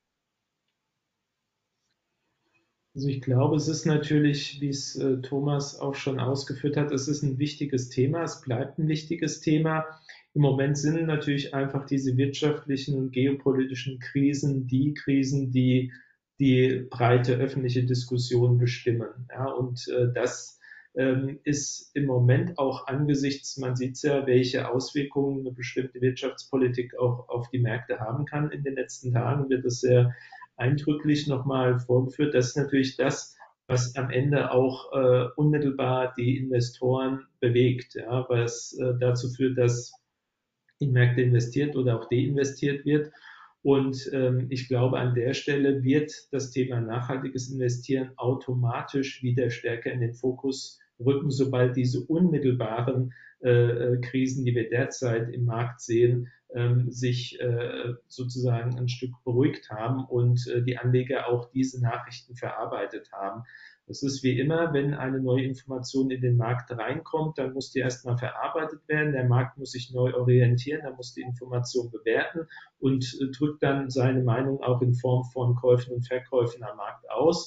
Also ich glaube, es ist natürlich, wie es Thomas auch schon ausgeführt hat, es ist ein wichtiges Thema, es bleibt ein wichtiges Thema. Im Moment sind natürlich einfach diese wirtschaftlichen und geopolitischen Krisen die Krisen, die die breite öffentliche Diskussion bestimmen. Ja, und das ist im Moment auch angesichts, man sieht ja, welche Auswirkungen eine bestimmte Wirtschaftspolitik auch auf die Märkte haben kann. In den letzten Tagen wird das sehr eindrücklich nochmal vorgeführt. Das ist natürlich das, was am Ende auch unmittelbar die Investoren bewegt, ja, was dazu führt, dass in Märkte investiert oder auch deinvestiert wird. Und ich glaube, an der Stelle wird das Thema nachhaltiges Investieren automatisch wieder stärker in den Fokus rücken, sobald diese unmittelbaren Krisen, die wir derzeit im Markt sehen, sich sozusagen ein Stück beruhigt haben und die Anleger auch diese Nachrichten verarbeitet haben. Das ist wie immer, wenn eine neue Information in den Markt reinkommt, dann muss die erstmal verarbeitet werden, der Markt muss sich neu orientieren, dann muss die Information bewerten und drückt dann seine Meinung auch in Form von Käufen und Verkäufen am Markt aus.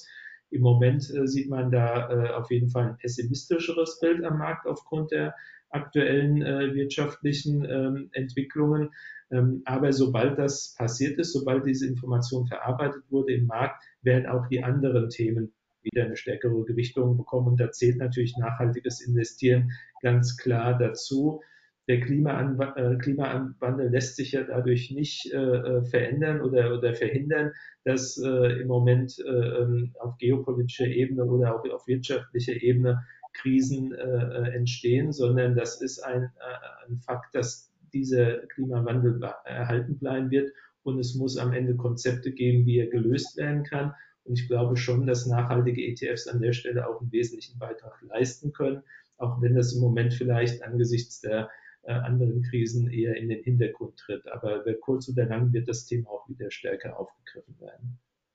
Im Moment sieht man da auf jeden Fall ein pessimistischeres Bild am Markt aufgrund der aktuellen wirtschaftlichen Entwicklungen. Aber sobald das passiert ist, sobald diese Information verarbeitet wurde im Markt, werden auch die anderen Themen wieder eine stärkere Gewichtung bekommen. Und da zählt natürlich nachhaltiges Investieren ganz klar dazu. Der Klimawandel lässt sich ja dadurch nicht verändern oder verhindern, dass im Moment auf geopolitischer Ebene oder auch auf wirtschaftlicher Ebene Krisen entstehen, sondern das ist ein Fakt, dass dieser Klimawandel erhalten bleiben wird und es muss am Ende Konzepte geben, wie er gelöst werden kann. Und ich glaube schon, dass nachhaltige ETFs an der Stelle auch einen wesentlichen Beitrag leisten können, auch wenn das im Moment vielleicht angesichts der anderen Krisen eher in den Hintergrund tritt. Aber über kurz oder lang wird das Thema auch wieder stärker aufgegriffen werden.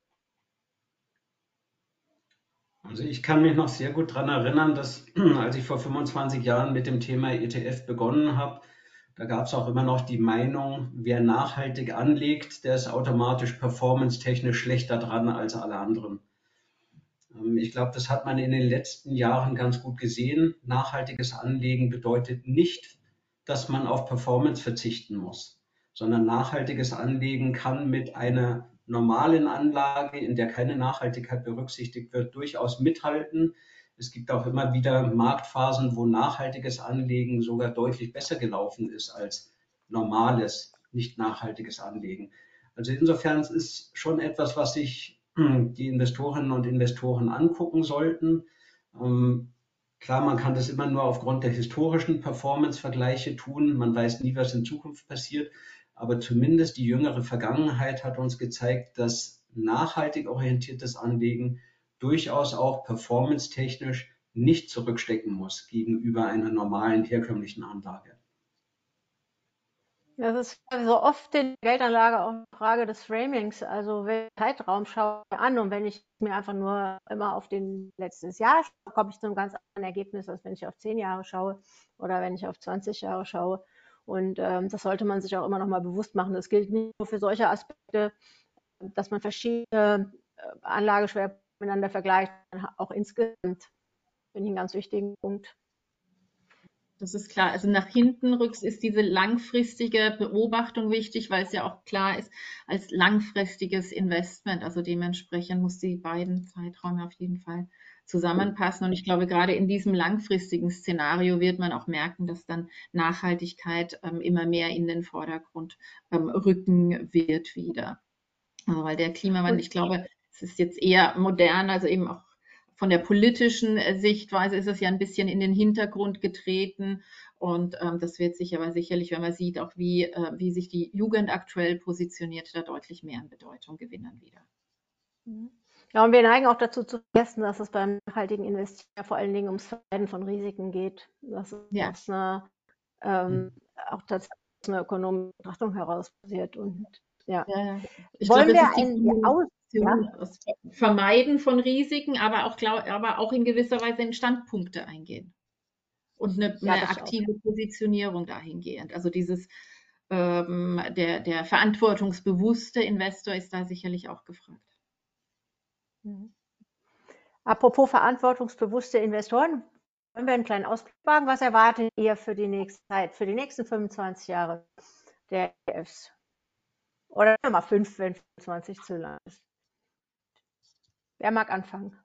Also ich kann mich noch sehr gut daran erinnern, dass als ich vor 25 Jahren mit dem Thema ETF begonnen habe, da gab es auch immer noch die Meinung, wer nachhaltig anlegt, der ist automatisch performance-technisch schlechter dran als alle anderen. Ich glaube, das hat man in den letzten Jahren ganz gut gesehen. Nachhaltiges Anlegen bedeutet nicht, dass man auf Performance verzichten muss, sondern nachhaltiges Anlegen kann mit einer normalen Anlage, in der keine Nachhaltigkeit berücksichtigt wird, durchaus mithalten. Es gibt auch immer wieder Marktphasen, wo nachhaltiges Anlegen sogar deutlich besser gelaufen ist als normales, nicht nachhaltiges Anlegen. Also insofern ist es schon etwas, was sich die Investorinnen und Investoren angucken sollten. Klar, man kann das immer nur aufgrund der historischen Performance-Vergleiche tun. Man weiß nie, was in Zukunft passiert. Aber zumindest die jüngere Vergangenheit hat uns gezeigt, dass nachhaltig orientiertes Anlegen durchaus auch performance-technisch nicht zurückstecken muss gegenüber einer normalen herkömmlichen Anlage. Das ist so oft in der Geldanlage auch eine Frage des Framings. Also welchen Zeitraum schaue ich an? Und wenn ich mir einfach nur immer auf den letztes Jahr schaue, komme ich zu einem ganz anderen Ergebnis, als wenn ich auf 10 Jahre schaue oder wenn ich auf 20 Jahre schaue. Und das sollte man sich auch immer noch mal bewusst machen. Das gilt nicht nur für solche Aspekte, dass man verschiedene Anlageschwerpunkte miteinander vergleicht, sondern auch insgesamt finde ich einen ganz wichtigen Punkt. Das ist klar. Also nach hinten rücks ist diese langfristige Beobachtung wichtig, weil es ja auch klar ist, als langfristiges Investment. Also dementsprechend muss die beiden Zeiträume auf jeden Fall zusammenpassen. Und ich glaube, gerade in diesem langfristigen Szenario wird man auch merken, dass dann Nachhaltigkeit immer mehr in den Vordergrund rücken wird wieder. Also weil der Klimawandel, ich glaube, es ist jetzt eher modern, also eben auch von der politischen Sichtweise ist es ja ein bisschen in den Hintergrund getreten und das wird sich aber sicherlich, wenn man sieht, auch wie sich die Jugend aktuell positioniert, da deutlich mehr an Bedeutung gewinnen wieder. Ja, und wir neigen auch dazu zu vergessen, dass es beim nachhaltigen Investieren vor allen Dingen ums Vermeiden von Risiken geht. Das ist Ja. aus einer, auch tatsächlich aus einer ökonomischen Betrachtung heraus passiert. Und ja. Ja. Ich Wollen glaube, wir das ist die Kombination aus Vermeiden von Risiken, aber auch in gewisser Weise in Standpunkte eingehen und eine aktive Positionierung dahingehend. Also dieses der verantwortungsbewusste Investor ist da sicherlich auch gefragt. Apropos verantwortungsbewusste Investoren, wollen wir einen kleinen Ausblick wagen? Was erwartet ihr für die nächste Zeit, für die nächsten 25 Jahre der ETFs? Oder mal 5, wenn 25 zu lang ist. Wer mag anfangen?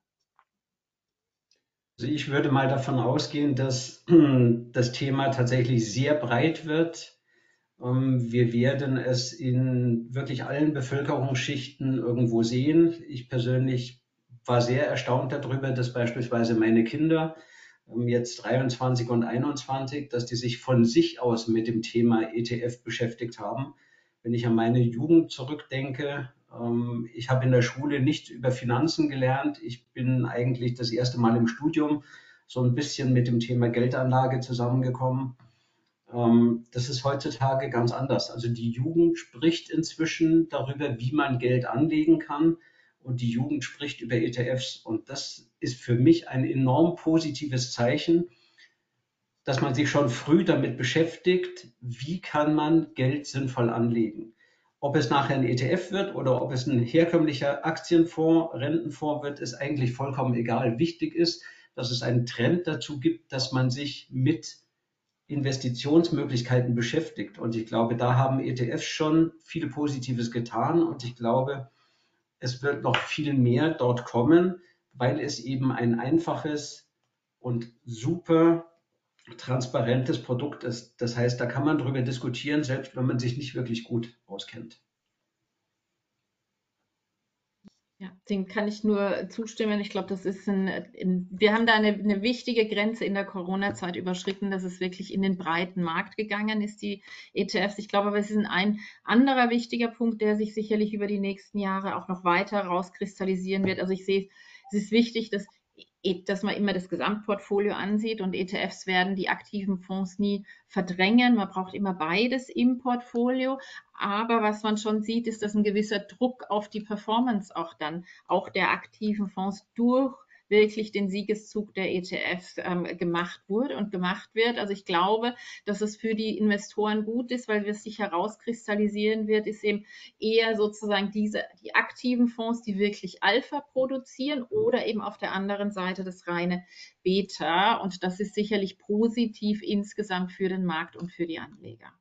Also ich würde mal davon ausgehen, dass das Thema tatsächlich sehr breit wird. Wir werden es in wirklich allen Bevölkerungsschichten irgendwo sehen. Ich persönlich war sehr erstaunt darüber, dass beispielsweise meine Kinder jetzt 23 und 21, dass die sich von sich aus mit dem Thema ETF beschäftigt haben. Wenn ich an meine Jugend zurückdenke, ich habe in der Schule nichts über Finanzen gelernt. Ich bin eigentlich das erste Mal im Studium so ein bisschen mit dem Thema Geldanlage zusammengekommen. Das ist heutzutage ganz anders. Also die Jugend spricht inzwischen darüber, wie man Geld anlegen kann, und die Jugend spricht über ETFs. Und das ist für mich ein enorm positives Zeichen, dass man sich schon früh damit beschäftigt, wie kann man Geld sinnvoll anlegen. Ob es nachher ein ETF wird oder ob es ein herkömmlicher Aktienfonds, Rentenfonds wird, ist eigentlich vollkommen egal. Wichtig ist, dass es einen Trend dazu gibt, dass man sich mit Investitionsmöglichkeiten beschäftigt. Und ich glaube, da haben ETFs schon viel Positives getan. Und ich glaube, es wird noch viel mehr dort kommen, weil es eben ein einfaches und super transparentes Produkt ist. Das heißt, da kann man drüber diskutieren, selbst wenn man sich nicht wirklich gut auskennt. Ja, dem kann ich nur zustimmen. Ich glaube, das ist wir haben da eine wichtige Grenze in der Corona-Zeit überschritten, dass es wirklich in den breiten Markt gegangen ist, die ETFs. Ich glaube aber, es ist ein anderer wichtiger Punkt, der sich sicherlich über die nächsten Jahre auch noch weiter rauskristallisieren wird. Also ich sehe, es ist wichtig, dass man immer das Gesamtportfolio ansieht, und ETFs werden die aktiven Fonds nie verdrängen. Man braucht immer beides im Portfolio. Aber was man schon sieht, ist, dass ein gewisser Druck auf die Performance auch der aktiven Fonds durch wirklich den Siegeszug der ETFs gemacht wurde und gemacht wird. Also ich glaube, dass es für die Investoren gut ist, weil es sich herauskristallisieren wird, ist eben eher sozusagen die aktiven Fonds, die wirklich Alpha produzieren, oder eben auf der anderen Seite das reine Beta. Und das ist sicherlich positiv insgesamt für den Markt und für die Anleger.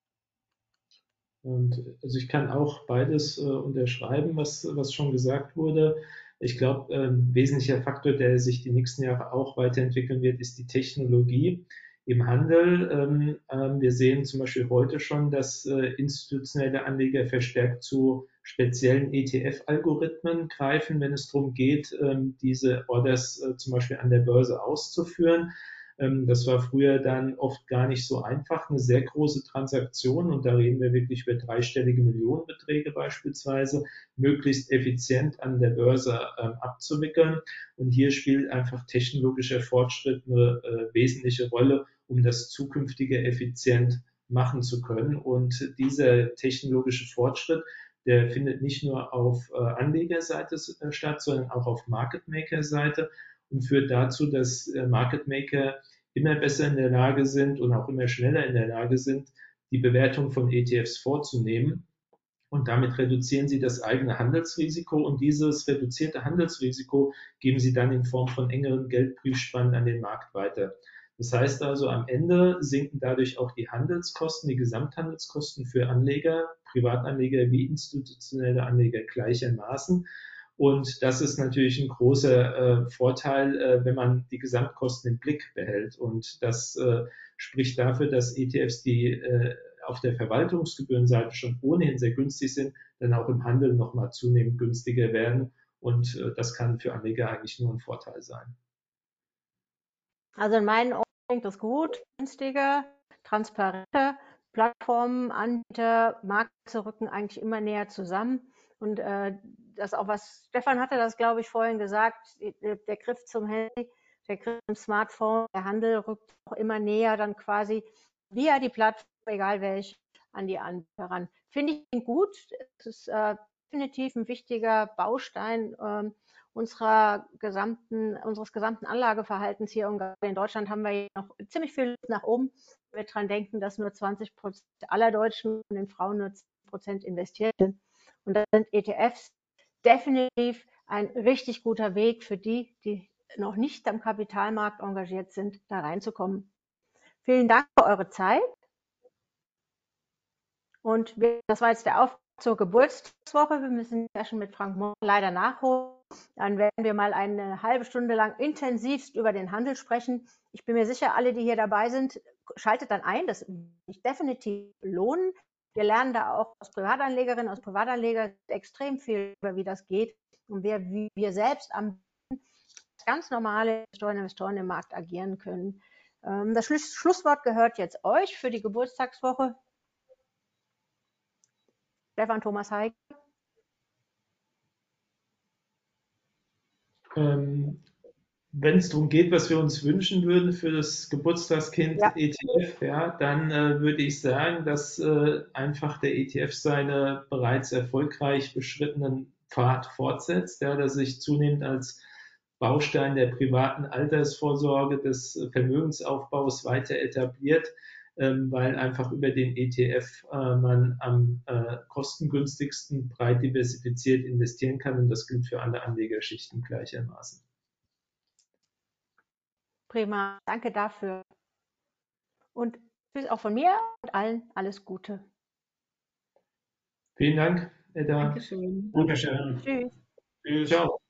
Und also ich kann auch beides unterschreiben, was schon gesagt wurde. Ich glaube, ein wesentlicher Faktor, der sich die nächsten Jahre auch weiterentwickeln wird, ist die Technologie im Handel. Wir sehen zum Beispiel heute schon, dass institutionelle Anleger verstärkt zu speziellen ETF-Algorithmen greifen, wenn es darum geht, diese Orders zum Beispiel an der Börse auszuführen. Das war früher dann oft gar nicht so einfach, eine sehr große Transaktion, und da reden wir wirklich über dreistellige Millionenbeträge beispielsweise, möglichst effizient an der Börse abzuwickeln. Und hier spielt einfach technologischer Fortschritt eine wesentliche Rolle, um das zukünftige effizient machen zu können. Und dieser technologische Fortschritt, der findet nicht nur auf Anlegerseite statt, sondern auch auf Market Maker Seite, und führt dazu, dass Market Maker immer besser in der Lage sind und auch immer schneller in der Lage sind, die Bewertung von ETFs vorzunehmen. Und damit reduzieren sie das eigene Handelsrisiko, und dieses reduzierte Handelsrisiko geben sie dann in Form von engeren Geldbriefspannen an den Markt weiter. Das heißt also, am Ende sinken dadurch auch die Handelskosten, die Gesamthandelskosten für Anleger, Privatanleger wie institutionelle Anleger gleichermaßen. Und das ist natürlich ein großer Vorteil, wenn man die Gesamtkosten im Blick behält. Und das spricht dafür, dass ETFs, die auf der Verwaltungsgebührenseite schon ohnehin sehr günstig sind, dann auch im Handel nochmal zunehmend günstiger werden. Und das kann für Anleger eigentlich nur ein Vorteil sein. Also in meinen Augen klingt das gut, günstige, transparente Plattformen, Anbieter, Marken rücken eigentlich immer näher zusammen. Und das auch, was Stefan hatte, das glaube ich vorhin gesagt, der Griff zum Handy, der Griff zum Smartphone, der Handel rückt auch immer näher dann quasi via die Plattform, egal welche, an die Anbieter ran. Finde ich gut. Es ist definitiv ein wichtiger Baustein unseres gesamten Anlageverhaltens hier. Und gerade in Deutschland haben wir noch ziemlich viel Luft nach oben. Wir dran denken, dass nur 20% aller Deutschen von den Frauen nur 10% investiert sind. Und da sind ETFs definitiv ein richtig guter Weg für die, die noch nicht am Kapitalmarkt engagiert sind, da reinzukommen. Vielen Dank für eure Zeit. Und das war jetzt der Aufruf zur Geburtstagswoche. Wir müssen die Session mit Frank Mohr leider nachholen. Dann werden wir mal eine halbe Stunde lang intensivst über den Handel sprechen. Ich bin mir sicher, alle, die hier dabei sind, schaltet dann ein. Das wird sich definitiv lohnen. Wir lernen da auch als Privatanlegerinnen, als Privatanleger extrem viel über, wie das geht und wie wir selbst am ganz normale Investoren im Markt agieren können. Das Schlusswort gehört jetzt euch für die Geburtstagswoche. Stefan Thomas Heik. Wenn es darum geht, was wir uns wünschen würden für das Geburtstagskind ETF, ja, dann würde ich sagen, dass einfach der ETF seine bereits erfolgreich beschrittenen Pfad fortsetzt, ja, dass sich zunehmend als Baustein der privaten Altersvorsorge, des Vermögensaufbaus weiter etabliert, weil einfach über den ETF man am kostengünstigsten breit diversifiziert investieren kann und das gilt für alle Anlegerschichten gleichermaßen. Prima, danke dafür. Und tschüss auch von mir und allen alles Gute. Vielen Dank, Edda. Dankeschön. Dankeschön. Tschüss. Tschüss. Ciao.